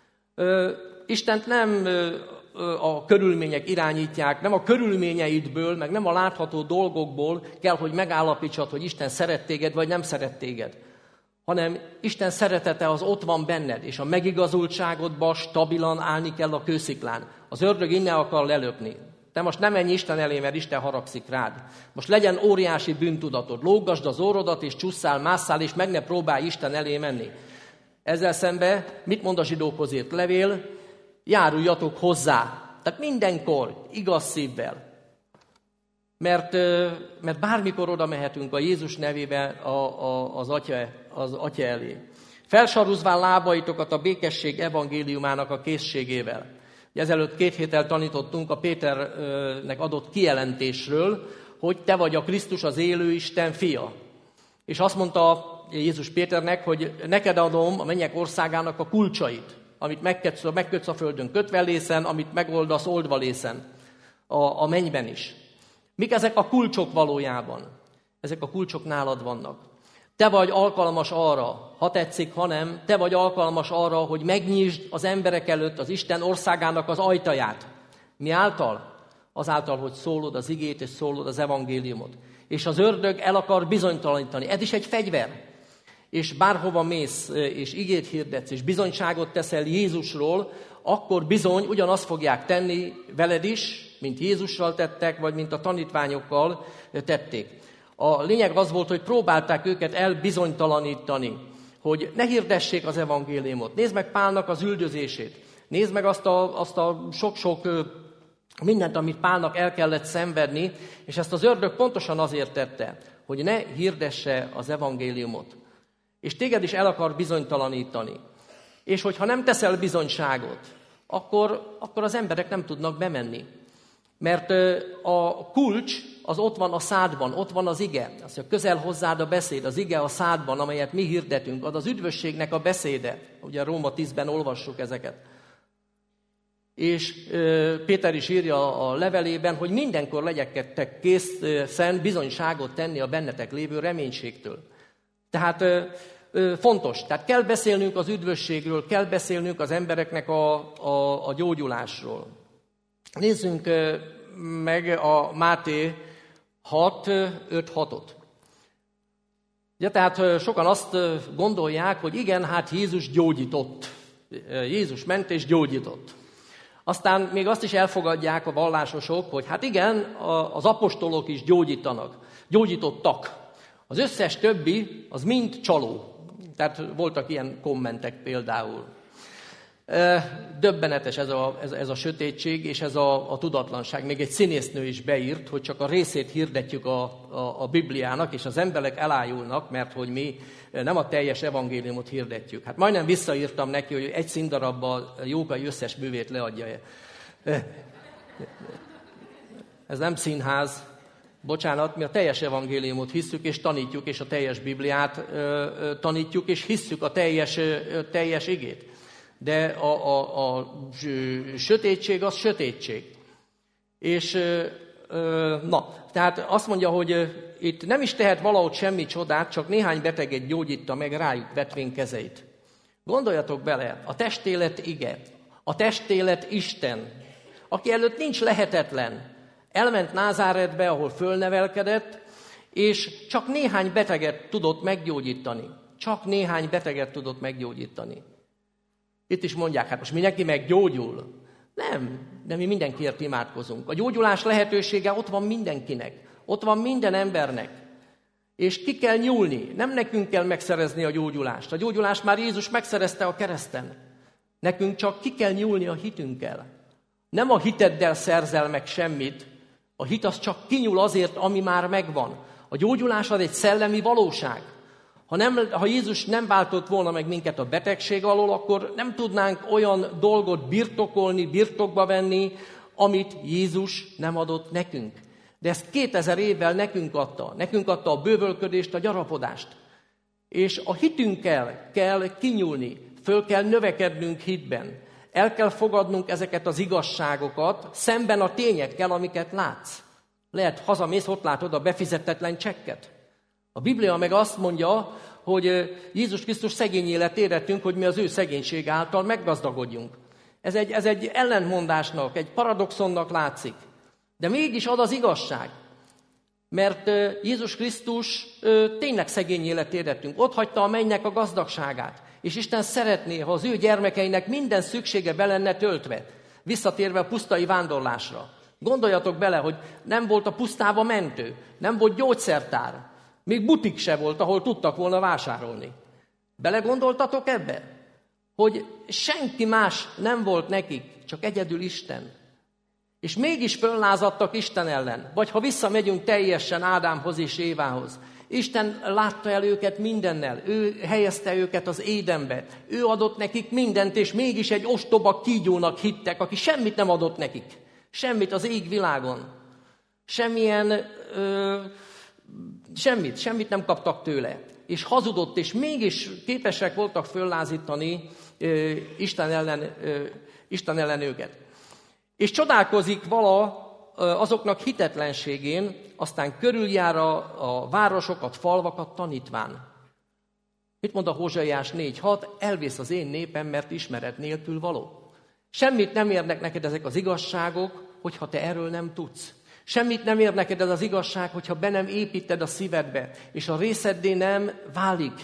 Istent nem a körülmények irányítják, nem a körülményeidből, meg nem a látható dolgokból kell, hogy megállapítsad, hogy Isten szeret téged, vagy nem szeret téged. Hanem Isten szeretete az ott van benned, és a megigazultságodban stabilan állni kell a kősziklán. Az ördög innen akar lelökni. Te most nem menj Isten elé, mert Isten haragszik rád. Most legyen óriási bűntudatod, lógasd az órodat, és csusszál, másszál, és meg ne próbálj Isten elé menni. Ezzel szemben mit mond a zsidókhoz írt levél? Járuljatok hozzá. Tehát mindenkor, igaz szívvel. Mert, mert bármikor oda mehetünk a Jézus nevében a, a, az, atya, az Atya elé. Felsarúzván lábaitokat a békesség evangéliumának a készségével. Ezelőtt két héttel tanítottunk a Péternek adott kijelentésről, hogy te vagy a Krisztus, az élő Isten fia. És azt mondta Jézus Péternek, hogy neked adom a mennyek országának a kulcsait, amit megkötsz, megkötsz a földön kötve lészen, amit megoldasz oldva lészen a, a mennyben is. Mik ezek a kulcsok valójában? Ezek a kulcsok nálad vannak. Te vagy alkalmas arra, ha tetszik, ha nem, te vagy alkalmas arra, hogy megnyisd az emberek előtt az Isten országának az ajtaját. Mi által? Azáltal, hogy szólod az igét és szólod az evangéliumot. És az ördög el akar bizonytalanítani. Ez is egy fegyver. És bárhova mész, és igét hirdetsz, és bizonyságot teszel Jézusról, akkor bizony ugyanazt fogják tenni veled is, mint Jézussal tettek, vagy mint a tanítványokkal tették. A lényeg az volt, hogy próbálták őket elbizonytalanítani, hogy ne hirdessék az evangéliumot. Nézd meg Pálnak az üldözését. Nézd meg azt a, azt a sok-sok mindent, amit Pálnak el kellett szenvedni, és ezt az ördög pontosan azért tette, hogy ne hirdesse az evangéliumot. És téged is el akar bizonytalanítani. És hogyha nem teszel bizonyságot, akkor, akkor az emberek nem tudnak bemenni. Mert a kulcs az ott van a szádban, ott van az ige. Az, hogy közel hozzád a beszéd, az ige a szádban, amelyet mi hirdetünk, az az üdvösségnek a beszéde. Ugye Róma tízben olvassuk ezeket. És Péter is írja a levelében, hogy mindenkor legyetek készen bizonyságot tenni a bennetek lévő reménységtől. Tehát fontos. Tehát kell beszélnünk az üdvösségről, kell beszélnünk az embereknek a, a, a gyógyulásról. Nézzünk meg a Máté hat öt hatot. Ja, tehát sokan azt gondolják, hogy igen, hát Jézus gyógyított. Jézus ment és gyógyított. Aztán még azt is elfogadják a vallásosok, hogy hát igen, az apostolok is gyógyítanak, gyógyítottak. Az összes többi, az mind csaló. Tehát voltak ilyen kommentek például. Döbbenetes ez a, ez, ez a sötétség és ez a, a tudatlanság. Még egy színésznő is beírt, hogy csak a részét hirdetjük a, a, a Bibliának, és az emberek elájulnak, mert hogy mi nem a teljes evangéliumot hirdetjük. Hát majdnem visszaírtam neki, hogy egy színdarabban Jókai összes művét leadja. Ez nem színház. Bocsánat, mi a teljes evangéliumot hisszük és tanítjuk, és a teljes Bibliát ö, ö, tanítjuk, és hisszük a teljes, ö, teljes igét. De a, a, a sötétség az sötétség. És ö, na, tehát azt mondja, hogy itt nem is tehet valahogy semmi csodát, csak néhány beteget gyógyítta meg rájuk vetvén kezeit. Gondoljatok bele, a testélet ige, a testélet Isten, aki előtt nincs lehetetlen. Elment Názáretbe, ahol fölnevelkedett, és csak néhány beteget tudott meggyógyítani. Csak néhány beteget tudott meggyógyítani. Itt is mondják, hát most mindenki meggyógyul. Nem, de mi mindenkiért imádkozunk. A gyógyulás lehetősége ott van mindenkinek, ott van minden embernek. És ki kell nyúlni, nem nekünk kell megszerezni a gyógyulást. A gyógyulást már Jézus megszerezte a kereszten. Nekünk csak ki kell nyúlni a hitünkkel. Nem a hiteddel szerzel meg semmit, a hit az csak kinyúl azért, ami már megvan. A gyógyulás az egy szellemi valóság. Ha, nem, ha Jézus nem váltott volna meg minket a betegség alól, akkor nem tudnánk olyan dolgot birtokolni, birtokba venni, amit Jézus nem adott nekünk. De ezt kétezer évvel nekünk adta. Nekünk adta a bővölködést, a gyarapodást. És a hitünkkel kell kinyúlni, föl kell növekednünk hitben. El kell fogadnunk ezeket az igazságokat szemben a tényekkel, amiket látsz. Lehet, hazamész, ott látod a befizetetlen csekket. A Biblia meg azt mondja, hogy Jézus Krisztus szegény életére tűnt, hogy mi az ő szegénység által meggazdagodjunk. Ez egy, ez egy ellentmondásnak, egy paradoxonnak látszik. De mégis ad az igazság. Mert Jézus Krisztus tényleg szegény életére tűnt. Ott hagyta a mennynek a gazdagságát. És Isten szeretné, ha az ő gyermekeinek minden szüksége be lenne töltve, visszatérve a pusztai vándorlásra. Gondoljatok bele, hogy nem volt a pusztába mentő, nem volt gyógyszertár, még butik se volt, ahol tudtak volna vásárolni. Belegondoltatok ebbe? Hogy senki más nem volt nekik, csak egyedül Isten. És mégis föllázadtak Isten ellen. Vagy ha visszamegyünk teljesen Ádámhoz és Évához. Isten látta el őket mindennel, ő helyezte őket az Édenbe, ő adott nekik mindent, és mégis egy ostoba kígyónak hittek, aki semmit nem adott nekik. Semmit az égvilágon. Semmilyen, ö, semmit, semmit nem kaptak tőle. És hazudott, és mégis képesek voltak föllázítani ö, Isten ellen, ö, Isten ellen őket. És csodálkozik vala azoknak hitetlenségén, aztán körüljár a, a városokat, falvakat tanítván. Mit mond a Hózsaiás négy hat? Elvész az én népem, mert ismeret nélkül való. Semmit nem érnek neked ezek az igazságok, hogyha te erről nem tudsz. Semmit nem ér neked ez az igazság, hogyha be nem építed a szívedbe, és a részeddé nem válik.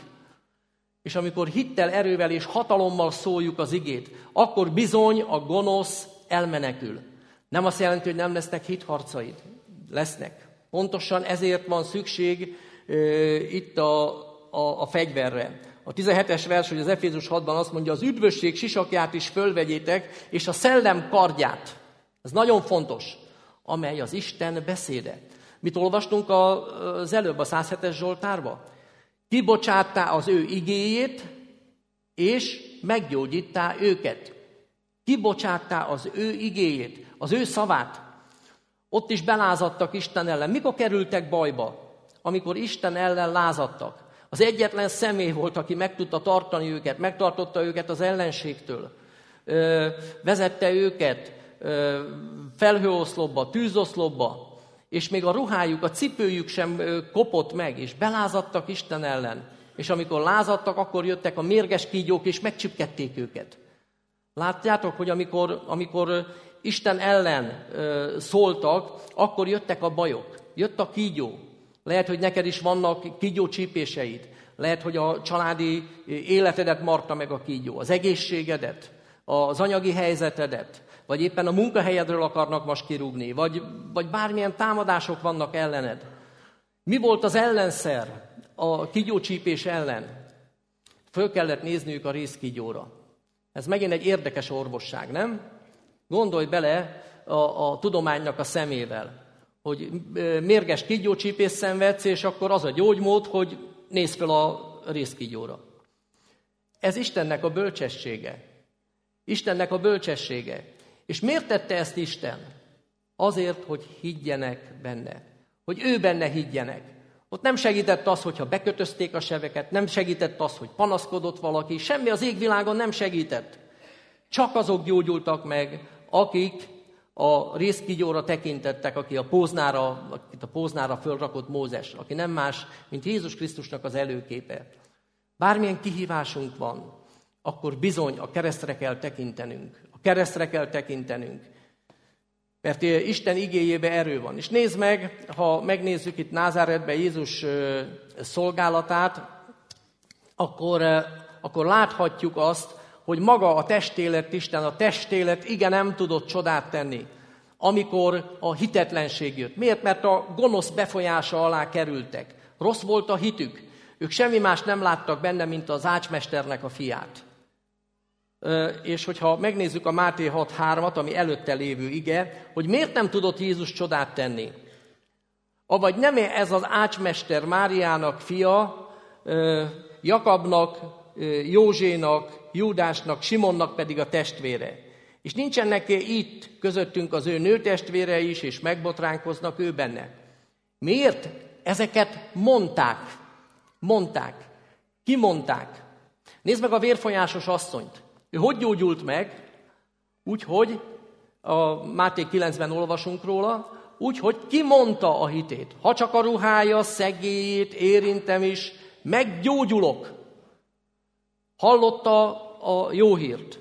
És amikor hittel, erővel és hatalommal szóljuk az igét, akkor bizony a gonosz elmenekül. Nem azt jelenti, hogy nem lesznek hitharcaid. Lesznek. Pontosan ezért van szükség e, itt a, a, a fegyverre. A tizenhetes vers, hogy az Efézus hatban azt mondja, az üdvösség sisakját is fölvegyétek, és a szellem kardját. Ez nagyon fontos, amely az Isten beszéde. Mit olvastunk az előbb a száz hetes Zsoltárba? Kibocsáttá az ő igéjét, és meggyógyíttá őket. Kibocsáttá az ő igéjét, az ő szavát. Ott is belázadtak Isten ellen. Mikor kerültek bajba? Amikor Isten ellen lázadtak. Az egyetlen személy volt, aki meg tudta tartani őket, megtartotta őket az ellenségtől. Ö, vezette őket ö, felhőoszlopba, tűzoszlopba, és még a ruhájuk, a cipőjük sem ö, kopott meg, és belázadtak Isten ellen. És amikor lázadtak, akkor jöttek a mérges kígyók, és megcsipkedték őket. Látjátok, hogy amikor, amikor Isten ellen ö, szóltak, akkor jöttek a bajok, jött a kígyó. Lehet, hogy neked is vannak kígyócsípéseid. Lehet, hogy a családi életedet marta meg a kígyó, az egészségedet, az anyagi helyzetedet, vagy éppen a munkahelyedről akarnak most kirúgni, vagy, vagy bármilyen támadások vannak ellened. Mi volt az ellenszer a kígyócsípés ellen? Föl kellett nézniük a rézkígyóra. Ez megint egy érdekes orvosság, nem? Gondolj bele a, a tudománynak a szemével, hogy mérges kígyócsípést szenvedsz, és akkor az a gyógymód, hogy nézz fel a rézkígyóra. Ez Istennek a bölcsessége. Istennek a bölcsessége. És miért tette ezt Isten? Azért, hogy higgyenek benne. Hogy ő benne higgyenek. Ott nem segített az, hogyha bekötözték a sebeket, nem segített az, hogy panaszkodott valaki, semmi az égvilágon nem segített. Csak azok gyógyultak meg, akik a rézkígyóra tekintettek, aki a póznára, akit a póznára fölrakott Mózes, aki nem más, mint Jézus Krisztusnak az előképe. Bármilyen kihívásunk van, akkor bizony a keresztre kell tekintenünk. A keresztre kell tekintenünk. Mert Isten igéjébe erő van. És nézd meg, ha megnézzük itt Názáretben Jézus szolgálatát, akkor, akkor láthatjuk azt, hogy maga a testélet, Isten, a testélet igen nem tudott csodát tenni, amikor a hitetlenség jött. Miért? Mert a gonosz befolyása alá kerültek. Rossz volt a hitük. Ők semmi más nem láttak benne, mint az ácsmesternek a fiát. És hogyha megnézzük a Máté hat hármat, ami előtte lévő ige, hogy miért nem tudott Jézus csodát tenni. Avagy nem ez az ácsmester Máriának fia, Jakabnak, Józsénak, Júdásnak, Simonnak pedig a testvére. És nincsenek itt közöttünk az ő nőtestvére is, és megbotránkoznak ő benne. Miért? Ezeket mondták. Mondták. Ki mondták? Nézd meg a vérfolyásos asszonyt. Ő hogy gyógyult meg? Úgyhogy, a Máté kilencben olvasunk róla, úgyhogy kimondta a hitét. Ha csak a ruhája szegélyét érintem is, meggyógyulok. Hallotta a jó hírt.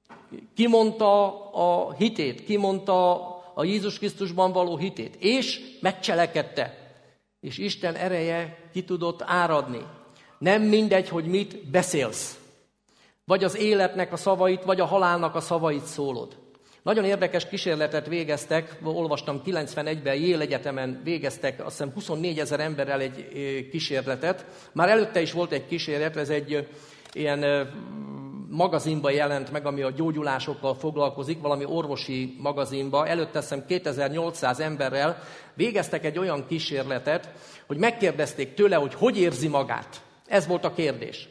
Kimondta a hitét, kimondta a Jézus Krisztusban való hitét, és megcselekedte. És Isten ereje ki tudott áradni. Nem mindegy, hogy mit beszélsz. Vagy az életnek a szavait, vagy a halálnak a szavait szólod. Nagyon érdekes kísérletet végeztek, olvastam kilencvenegyben, Yale Egyetemen végeztek, azt hiszem huszonnégyezer emberrel egy kísérletet. Már előtte is volt egy kísérlet, ez egy ilyen magazinba jelent meg, ami a gyógyulásokkal foglalkozik, valami orvosi magazinba. Előtte azt hiszem kétezer-nyolcszáz emberrel végeztek egy olyan kísérletet, hogy megkérdezték tőle, hogy hogy érzi magát. Ez volt a kérdés.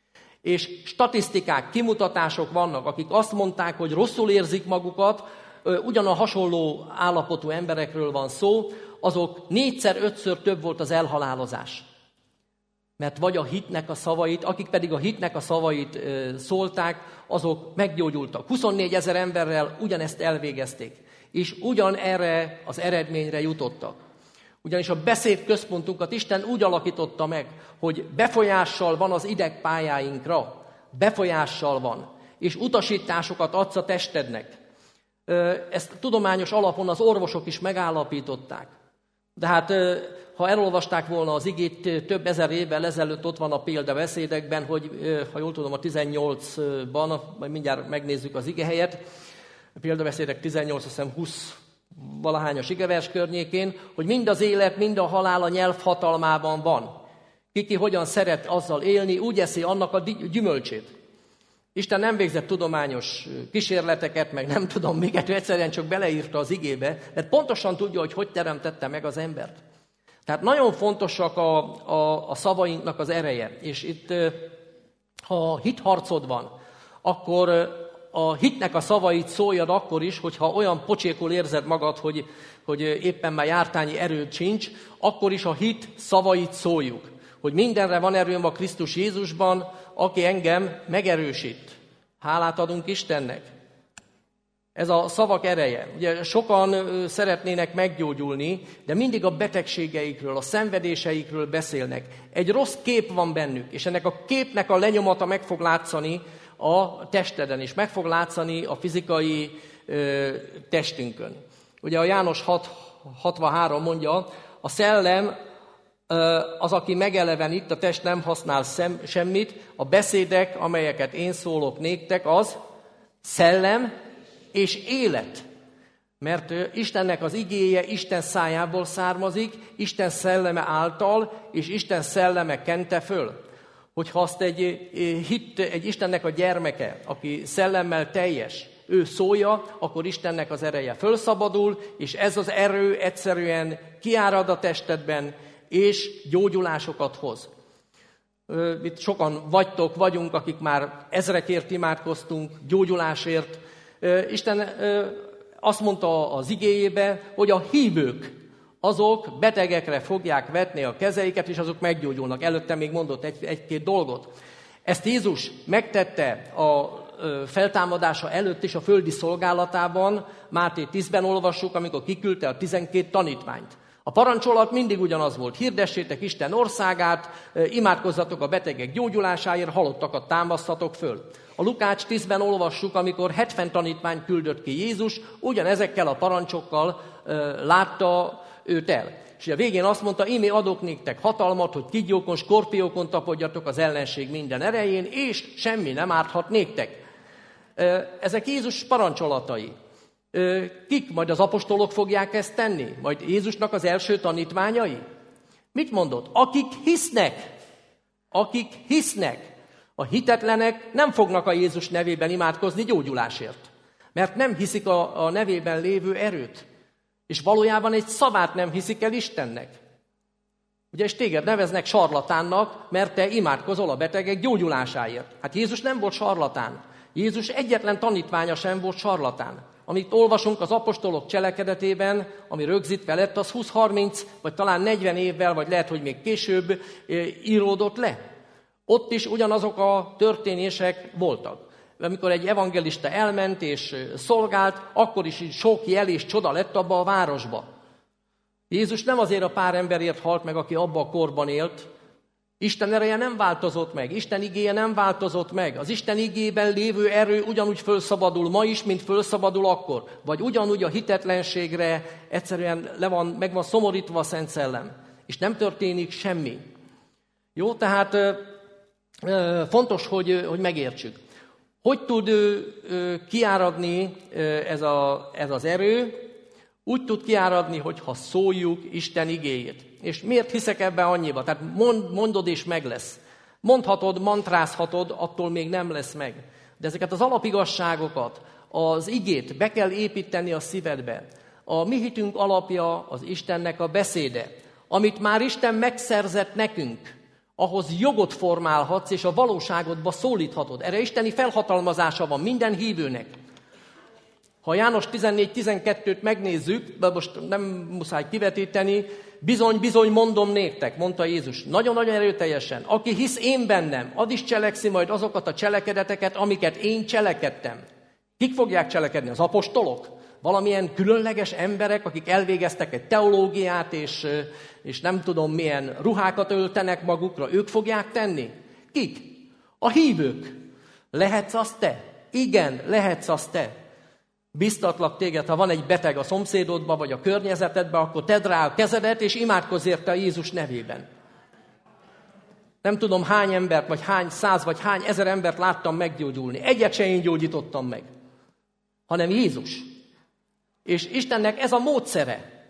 És statisztikák, kimutatások vannak, akik azt mondták, hogy rosszul érzik magukat, ugyan a hasonló állapotú emberekről van szó, azok négyszer-ötször több volt az elhalálozás. Mert vagy a hitnek a szavait, akik pedig a hitnek a szavait szólták, azok meggyógyultak. huszonnégyezer emberrel ugyanezt elvégezték, és ugyanerre az eredményre jutottak. Ugyanis a beszédközpontunkat Isten úgy alakította meg, hogy befolyással van az idegpályáinkra, befolyással van, és utasításokat adsz a testednek. Ezt tudományos alapon az orvosok is megállapították. De hát, ha elolvasták volna az igét több ezer évvel ezelőtt, ott van a példa beszédekben, hogy ha jól tudom, a tizennyolcban, majd mindjárt megnézzük az igehelyet, a példabeszédek tizennyolc, azt hiszem húsz valahányos igevers környékén, hogy mind az élet, mind a halál a nyelv hatalmában van. Kiki hogyan szeret azzal élni, úgy eszi annak a gyümölcsét. Isten nem végzett tudományos kísérleteket, meg nem tudom miket, ő egyszerűen csak beleírta az igébe, mert pontosan tudja, hogy hogy teremtette meg az embert. Tehát nagyon fontosak a, a, a szavainknak az ereje. És itt, ha hitharcod van, akkor a hitnek a szavait szóljad akkor is, hogyha olyan pocsékul érzed magad, hogy, hogy éppen már jártányi erőd sincs, akkor is a hit szavait szóljuk. Hogy mindenre van erőm a Krisztus Jézusban, aki engem megerősít. Hálát adunk Istennek. Ez a szavak ereje. Ugye sokan szeretnének meggyógyulni, de mindig a betegségeikről, a szenvedéseikről beszélnek. Egy rossz kép van bennük, és ennek a képnek a lenyomata meg fog látszani a testeden is, meg fog látszani a fizikai ö, testünkön. Ugye a János hat hatvanhárom mondja, a szellem ö, az, aki megelevenít, a test nem használ szem, semmit, a beszédek, amelyeket én szólok néktek, az szellem és élet. Mert ö, Istennek az igéje Isten szájából származik, Isten szelleme által, és Isten szelleme kente föl. Hogyha azt egy, hit, egy Istennek a gyermeke, aki szellemmel teljes, ő szólja, akkor Istennek az ereje fölszabadul, és ez az erő egyszerűen kiárad a testedben, és gyógyulásokat hoz. Itt sokan vagytok, vagyunk, akik már ezrekért imádkoztunk, gyógyulásért. Isten azt mondta az igéjébe, hogy a hívők, azok betegekre fogják vetni a kezeiket, és azok meggyógyulnak. Előtte még mondott egy, egy-két dolgot. Ezt Jézus megtette a feltámadása előtt is a földi szolgálatában, Máté tízben olvassuk, amikor kiküldte a tizenkét tanítványt. A parancsolat mindig ugyanaz volt. Hirdessétek Isten országát, imádkozzatok a betegek gyógyulásáért, halottakat támasztatok föl. A Lukács tízben olvassuk, amikor hetven tanítványt küldött ki Jézus, ugyanezekkel a parancsokkal látta őt el. És a végén azt mondta, ímé adok néktek hatalmat, hogy kígyókon, skorpiókon tapodjatok az ellenség minden erején, és semmi nem árthat néktek. Ezek Jézus parancsolatai. Kik? Majd az apostolok fogják ezt tenni? Majd Jézusnak az első tanítványai? Mit mondott? Akik hisznek. Akik hisznek. A hitetlenek nem fognak a Jézus nevében imádkozni gyógyulásért. Mert nem hiszik a, a nevében lévő erőt. És valójában egy szavát nem hiszik el Istennek. Ugye, és téged neveznek sarlatánnak, mert te imádkozol a betegek gyógyulásáért. Hát Jézus nem volt sarlatán. Jézus egyetlen tanítványa sem volt sarlatán. Amit olvasunk az apostolok cselekedetében, ami rögzítve lett, az húsz-harminc, vagy talán negyven évvel, vagy lehet, hogy még később íródott le. Ott is ugyanazok a történések voltak. Amikor egy evangelista elment és szolgált, akkor is sok jel és csoda lett abba a városba. Jézus nem azért a pár emberért halt meg, aki abba a korban élt. Isten ereje nem változott meg, Isten igéje nem változott meg. Az Isten igében lévő erő ugyanúgy fölszabadul ma is, mint fölszabadul akkor. Vagy ugyanúgy a hitetlenségre egyszerűen le van, meg van szomorítva a Szent Szellem. És nem történik semmi. Jó, tehát fontos, hogy, hogy megértsük. Hogy tud kiáradni ez, a, ez az erő? Úgy tud kiáradni, hogyha szóljuk Isten igéjét. És miért hiszek ebben annyiba? Tehát mond, mondod és meg lesz. Mondhatod, mantrázhatod, attól még nem lesz meg. De ezeket az alapigasságokat, az igét be kell építeni a szívedbe. A mi hitünk alapja az Istennek a beszéde. Amit már Isten megszerzett nekünk, ahhoz jogot formálhatsz, és a valóságodba szólíthatod. Erre isteni felhatalmazása van minden hívőnek. Ha János tizennégy tizenkettőt megnézzük, de most nem muszáj kivetíteni, bizony, bizony mondom néktek, mondta Jézus, nagyon-nagyon erőteljesen. Aki hisz én bennem, az is cselekszi majd azokat a cselekedeteket, amiket én cselekedtem. Kik fogják cselekedni? Az apostolok? Valamilyen különleges emberek, akik elvégeztek egy teológiát, és, és nem tudom milyen ruhákat öltenek magukra, ők fogják tenni? Kik? A hívők. Lehetsz az te? Igen, lehetsz az te. Biztatlak téged, ha van egy beteg a szomszédodban, vagy a környezetedben, akkor tedd rá a kezedet, és imádkozz érte a Jézus nevében. Nem tudom hány embert, vagy hány száz, vagy hány ezer embert láttam meggyógyulni. Egyet se én gyógyítottam meg, hanem Jézus. És Istennek ez a módszere,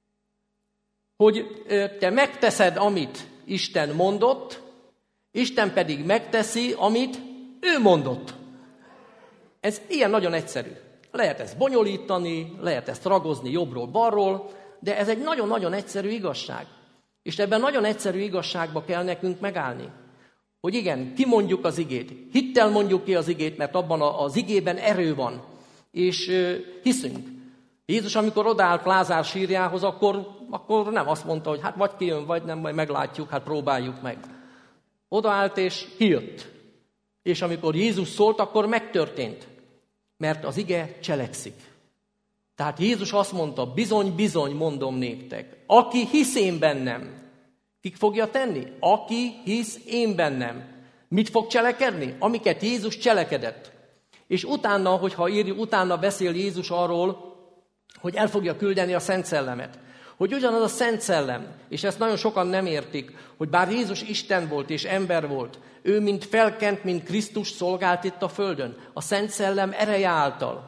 hogy te megteszed, amit Isten mondott, Isten pedig megteszi, amit ő mondott. Ez ilyen nagyon egyszerű. Lehet ezt bonyolítani, lehet ezt ragozni jobbról-balról, de ez egy nagyon-nagyon egyszerű igazság. És ebben nagyon egyszerű igazságba kell nekünk megállni. Hogy igen, kimondjuk az igét, hittel mondjuk ki az igét, mert abban az igében erő van, és hiszünk. Jézus, amikor odaállt Lázár sírjához, akkor, akkor nem azt mondta, hogy hát vagy kijön, vagy nem, majd meglátjuk, hát próbáljuk meg. Odaállt és kijött. És amikor Jézus szólt, akkor megtörtént. Mert az ige cselekszik. Tehát Jézus azt mondta, bizony, bizony, mondom néktek, aki hisz én bennem, kik fogja tenni? Aki hisz én bennem. Mit fog cselekedni? Amiket Jézus cselekedett. És utána, hogyha írjuk, utána beszél Jézus arról, hogy el fogja küldeni a Szent Szellemet. Hogy ugyanaz a Szent Szellem, és ezt nagyon sokan nem értik, hogy bár Jézus Isten volt és ember volt, ő mint felkent, mint Krisztus szolgált itt a földön, a Szent Szellem ereje által.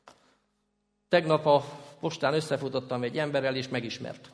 Tegnap a postán összefutottam egy emberrel, és megismert.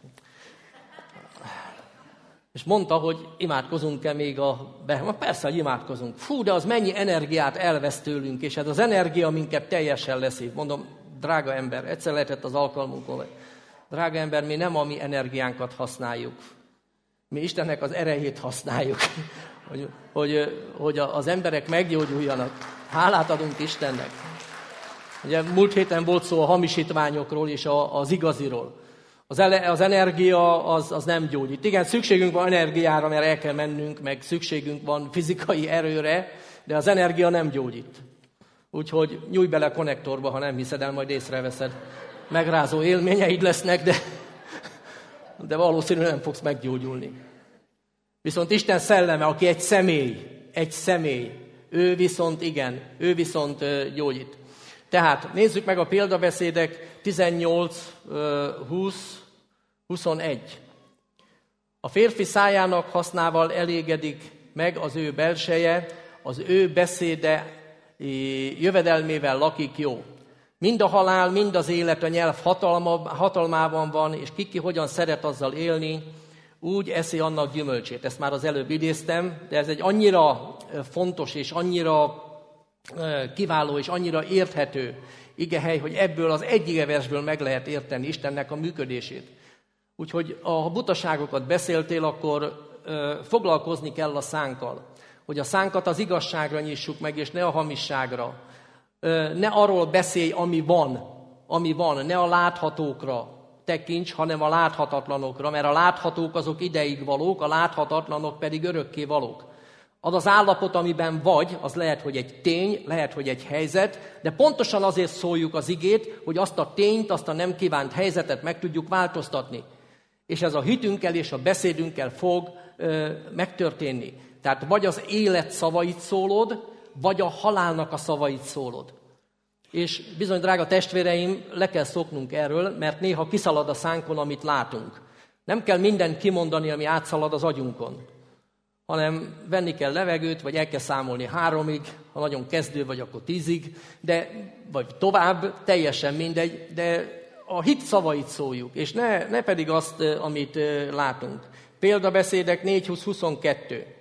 És mondta, hogy imádkozunk-e még a... Be... Persze, hogy imádkozunk. Fú, de az mennyi energiát elvesz tőlünk, és ez az energia minket teljesen leszít. Mondom, drága ember, egyszer lehetett az alkalmunkon. Drága ember, mi nem a mi energiánkat használjuk. Mi Istennek az erejét használjuk. Hogy, hogy, hogy az emberek meggyógyuljanak. Hálát adunk Istennek. Ugye múlt héten volt szó a hamisítványokról és a, az igaziról. Az, ele, az energia az, az nem gyógyít. Igen, szükségünk van energiára, mert el kell mennünk, meg szükségünk van fizikai erőre, de az energia nem gyógyít. Úgyhogy nyújj bele a konnektorba, ha nem hiszed el, majd észreveszed. Megrázó élményeid lesznek, de, de valószínűleg nem fogsz meggyógyulni. Viszont Isten szelleme, aki egy személy, egy személy, ő viszont igen, ő viszont gyógyít. Tehát nézzük meg a példabeszédek tizennyolc, húsz, huszonegy. A férfi szájának hasznával elégedik meg az ő belseje, az ő beszéde jövedelmével lakik, jó. Mind a halál, mind az élet a nyelv hatalma, hatalmában van, és ki, ki hogyan szeret azzal élni, úgy eszi annak gyümölcsét. Ezt már az előbb idéztem, de ez egy annyira fontos és annyira kiváló és annyira érthető igehely, hogy ebből az egy igeversből meg lehet érteni Istennek a működését. Úgyhogy ha butaságokat beszéltél, akkor foglalkozni kell a szánkkal. Hogy a szánkat az igazságra nyissuk meg, és ne a hamisságra. Ne arról beszélj, ami van, ami van, ne a láthatókra tekints, hanem a láthatatlanokra, mert a láthatók azok ideig valók, a láthatatlanok pedig örökké valók. Az az állapot, amiben vagy, az lehet, hogy egy tény, lehet, hogy egy helyzet, de pontosan azért szóljuk az igét, hogy azt a tényt, azt a nem kívánt helyzetet meg tudjuk változtatni. És ez a hitünkkel és a beszédünkkel fog ö, megtörténni. Tehát vagy az élet szavait szólod, vagy a halálnak a szavait szólod. És bizony, drága testvéreim, le kell szoknunk erről, mert néha kiszalad a szánkon, amit látunk. Nem kell mindent kimondani, ami átszalad az agyunkon, hanem venni kell levegőt, vagy el kell számolni háromig, ha nagyon kezdő vagy, akkor tízig, de, vagy tovább, teljesen mindegy, de a hit szavait szóljuk, és ne, ne pedig azt, amit látunk. Példabeszédek négy húsz huszonkettő.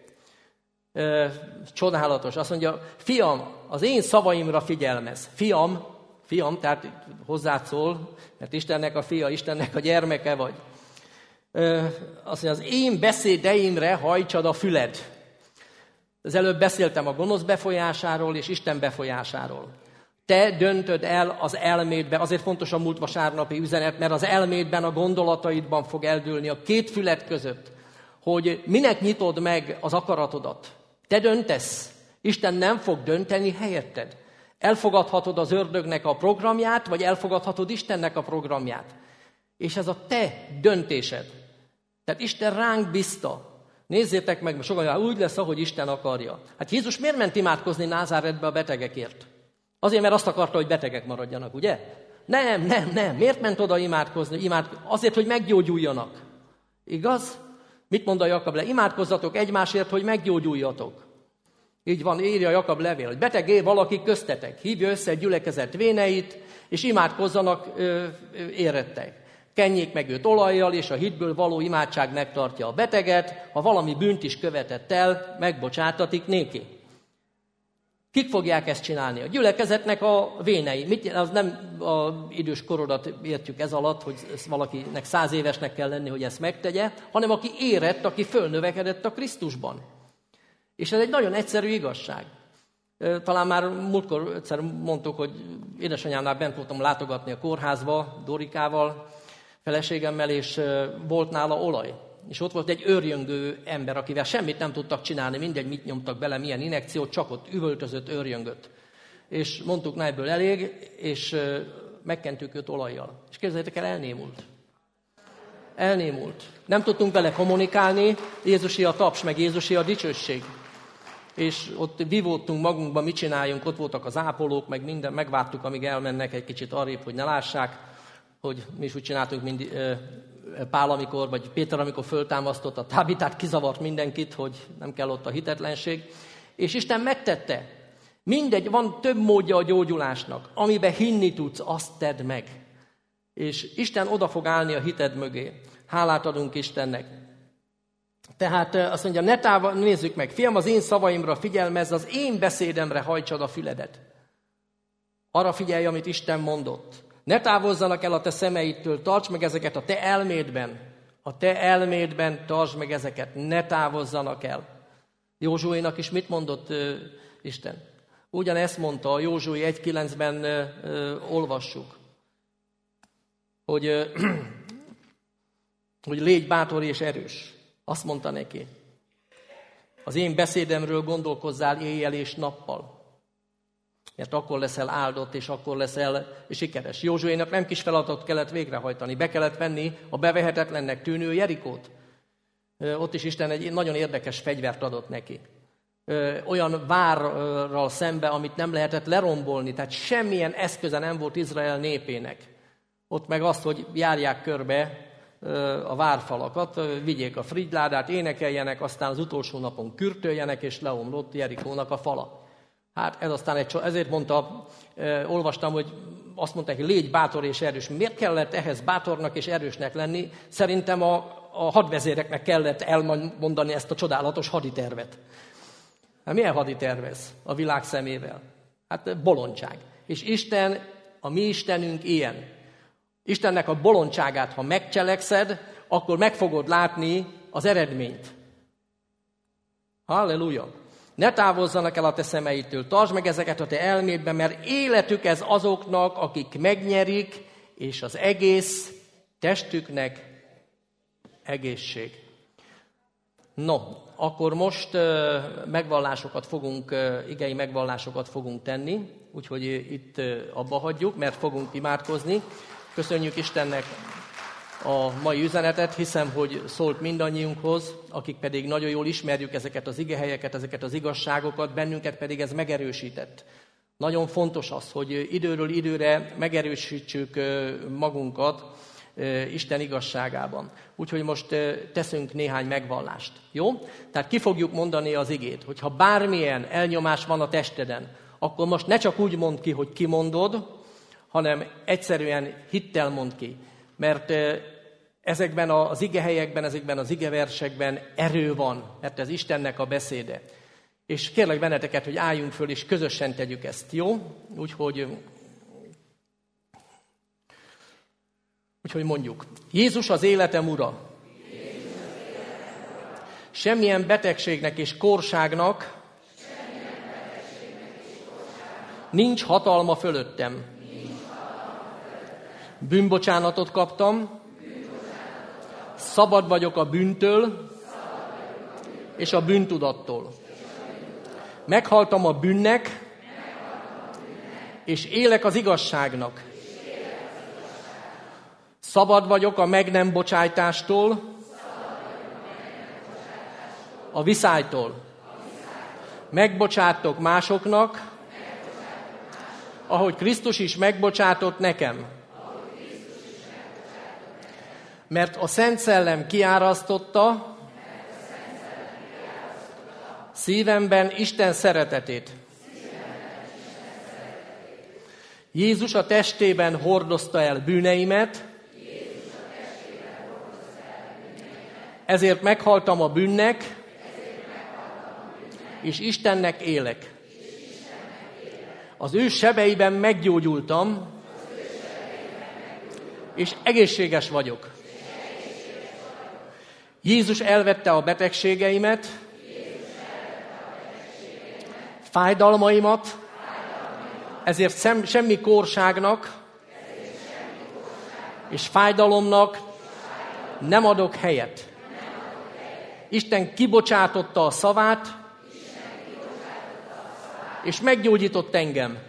Csodálatos. Azt mondja, fiam, az én szavaimra figyelmez. Fiam, fiam, tehát hozzád szól, mert Istennek a fia, Istennek a gyermeke vagy. Azt mondja, az én beszédeimre hajtsad a füled. Az előbb beszéltem a gonosz befolyásáról és Isten befolyásáról. Te döntöd el az elmédbe, azért fontos a múlt vasárnapi üzenet, mert az elmédben, a gondolataidban fog eldőlni a két fület között, hogy minek nyitod meg az akaratodat. Te döntesz, Isten nem fog dönteni helyetted. Elfogadhatod az ördögnek a programját, vagy elfogadhatod Istennek a programját. És ez a te döntésed. Tehát Isten ránk bízta. Nézzétek meg, sokan úgy lesz, ahogy Isten akarja. Hát Jézus miért ment imádkozni Názáretbe a betegekért? Azért, mert azt akarta, hogy betegek maradjanak, ugye? Nem, nem, nem. Miért ment oda imádkozni? Imád... Azért, hogy meggyógyuljanak. Igaz? Mit mond a Jakab le? Imádkozzatok egymásért, hogy meggyógyuljatok. Így van, írja Jakab levél, hogy beteg él valaki köztetek. Hívja össze egy gyülekezet véneit, és imádkozzanak ö, ö, érettek. Kenjék meg őt olajjal, és a hitből való imádság megtartja a beteget, ha valami bűnt is követett el, megbocsátatik néki. Kik fogják ezt csinálni? A gyülekezetnek a vénei. Mit, az nem az idős korodat értjük ez alatt, hogy valakinek száz évesnek kell lenni, hogy ezt megtegye, hanem aki érett, aki fölnövekedett a Krisztusban. És ez egy nagyon egyszerű igazság. Talán már múltkor egyszer mondtuk, hogy édesanyámnál bent voltam látogatni a kórházba, Dorikával, feleségemmel, és volt nála olaj. És ott volt egy őrjöngő ember, akivel semmit nem tudtak csinálni, mindegy, mit nyomtak bele, milyen injekciót, csak ott üvöltözött, őrjöngött. És mondtuk, na ebből elég, és megkentük őt olajjal. És képzeljétek el, elnémult. Elnémult. Nem tudtunk vele kommunikálni, Jézusi a taps, meg Jézusi a dicsőség. És ott vívódtunk magunkban, mit csináljunk, ott voltak az ápolók, meg minden, megvártuk, amíg elmennek egy kicsit arrébb, hogy ne lássák, hogy mi is úgy csináltunk, mint Pál, amikor, vagy Péter, amikor föltámasztott a Tábitát, kizavart mindenkit, hogy nem kell ott a hitetlenség. És Isten megtette. Mindegy, van több módja a gyógyulásnak. Amiben hinni tudsz, azt tedd meg. És Isten oda fog állni a hited mögé. Hálát adunk Istennek. Tehát azt mondja, ne táv- nézzük meg, fiam, az én szavaimra figyelmezz, az én beszédemre hajtsad a füledet. Arra figyelj, amit Isten mondott. Ne távozzanak el a te szemeidtől, tartsd meg ezeket a te elmédben. A te elmédben tartsd meg ezeket, ne távozzanak el. Józsuénak is mit mondott uh, Isten? Ugyanezt mondta, a Józsui egy kilencben uh, uh, olvassuk, hogy, uh, hogy légy bátor és erős. Azt mondta neki, az én beszédemről gondolkozzál éjjel és nappal. Mert akkor leszel áldott, és akkor leszel sikeres. Józsuénak nem kis feladatot kellett végrehajtani. Be kellett venni a bevehetetlennek tűnő Jerikót. Ott is Isten egy nagyon érdekes fegyvert adott neki. Olyan várral szembe, amit nem lehetett lerombolni. Tehát semmilyen eszköze nem volt Izrael népének. Ott meg azt, hogy járják körbe a várfalakat, vigyék a frigyládát, énekeljenek, aztán az utolsó napon kürtöljenek, és leomlott Jerikónak a fala. Hát ez aztán egy, ezért mondta, eh, olvastam, hogy azt mondták, hogy légy bátor és erős. Miért kellett ehhez bátornak és erősnek lenni? Szerintem a, a hadvezéreknek kellett elmondani ezt a csodálatos haditervet. Hát milyen haditerv ez a világ szemével? Hát bolondság. És Isten, a mi Istenünk ilyen. Istennek a bolondságát, ha megcselekszed, akkor meg fogod látni az eredményt. Halleluja! Ne távozzanak el a te szemeitől, tartsd meg ezeket a te elmédben, mert életük ez azoknak, akik megnyerik, és az egész testüknek egészség. No, akkor most uh, megvallásokat fogunk, uh, igei megvallásokat fogunk tenni, úgyhogy itt uh, abba hagyjuk, mert fogunk imádkozni. Köszönjük Istennek a mai üzenetet, hiszem, hogy szólt mindannyiunkhoz, akik pedig nagyon jól ismerjük ezeket az igehelyeket, ezeket az igazságokat, bennünket pedig ez megerősített. Nagyon fontos az, hogy időről időre megerősítsük magunkat Isten igazságában. Úgyhogy most teszünk néhány megvallást. Jó? Tehát ki fogjuk mondani az igét, hogyha bármilyen elnyomás van a testeden, akkor most ne csak úgy mondd ki, hogy kimondod, hanem egyszerűen hittel mondd ki. Mert ezekben az igehelyekben, ezekben az igeversekben erő van, mert ez Istennek a beszéde. És kérlek benneteket, hogy álljunk föl, és közösen tegyük ezt, jó? Úgyhogy, úgyhogy mondjuk. Jézus az életem ura. Semmilyen betegségnek és korságnak nincs hatalma fölöttem. Bűnbocsánatot kaptam, szabad vagyok a bűntől és a bűntudattól. Meghaltam a bűnnek, és élek az igazságnak. Szabad vagyok a meg nem bocsájtástól, a viszálytól. Megbocsátok másoknak, ahogy Krisztus is megbocsátott nekem. Mert a Szent Szellem kiárasztotta szívemben Isten szeretetét. Jézus a testében hordozta el bűneimet, ezért meghaltam a bűnnek, és Istennek élek. Az ő sebeiben meggyógyultam, és egészséges vagyok. Jézus elvette a betegségeimet, fájdalmaimat, ezért szem, semmi kórságnak és fájdalomnak nem adok helyet. Isten kibocsátotta a szavát, és meggyógyított engem.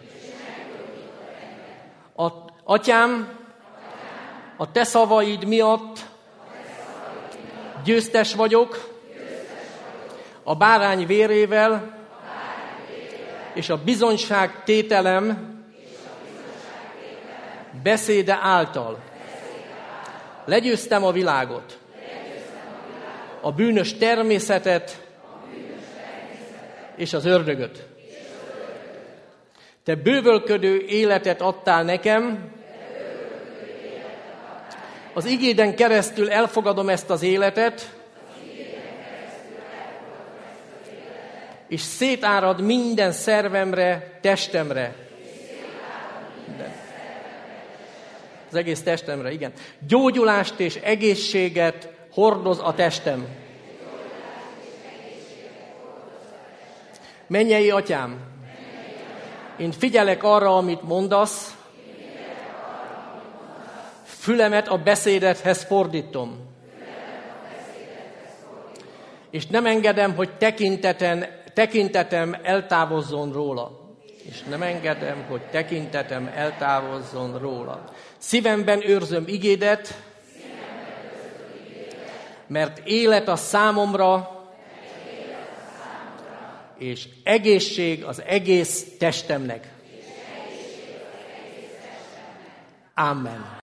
A, atyám, a te szavaid miatt győztes vagyok, a bárány vérével, és a bizonyság tételem beszéde által. Legyőztem a világot, a bűnös természetet és az ördögöt. Te bővölködő életet adtál nekem, az igéden keresztül elfogadom ezt az életet, és szétárad minden szervemre, testemre. Az egész testemre, igen. Gyógyulást és egészséget hordoz a testem. Mennyei Atyám, én figyelek arra, amit mondasz, fülemet a beszédedhez fordítom. És nem engedem, hogy tekinteten, tekintetem eltávozzon róla. És nem engedem, hogy tekintetem eltávozzon róla. Szívemben őrzöm igédet, mert élet a számomra, és egészség az egész testemnek. Amen.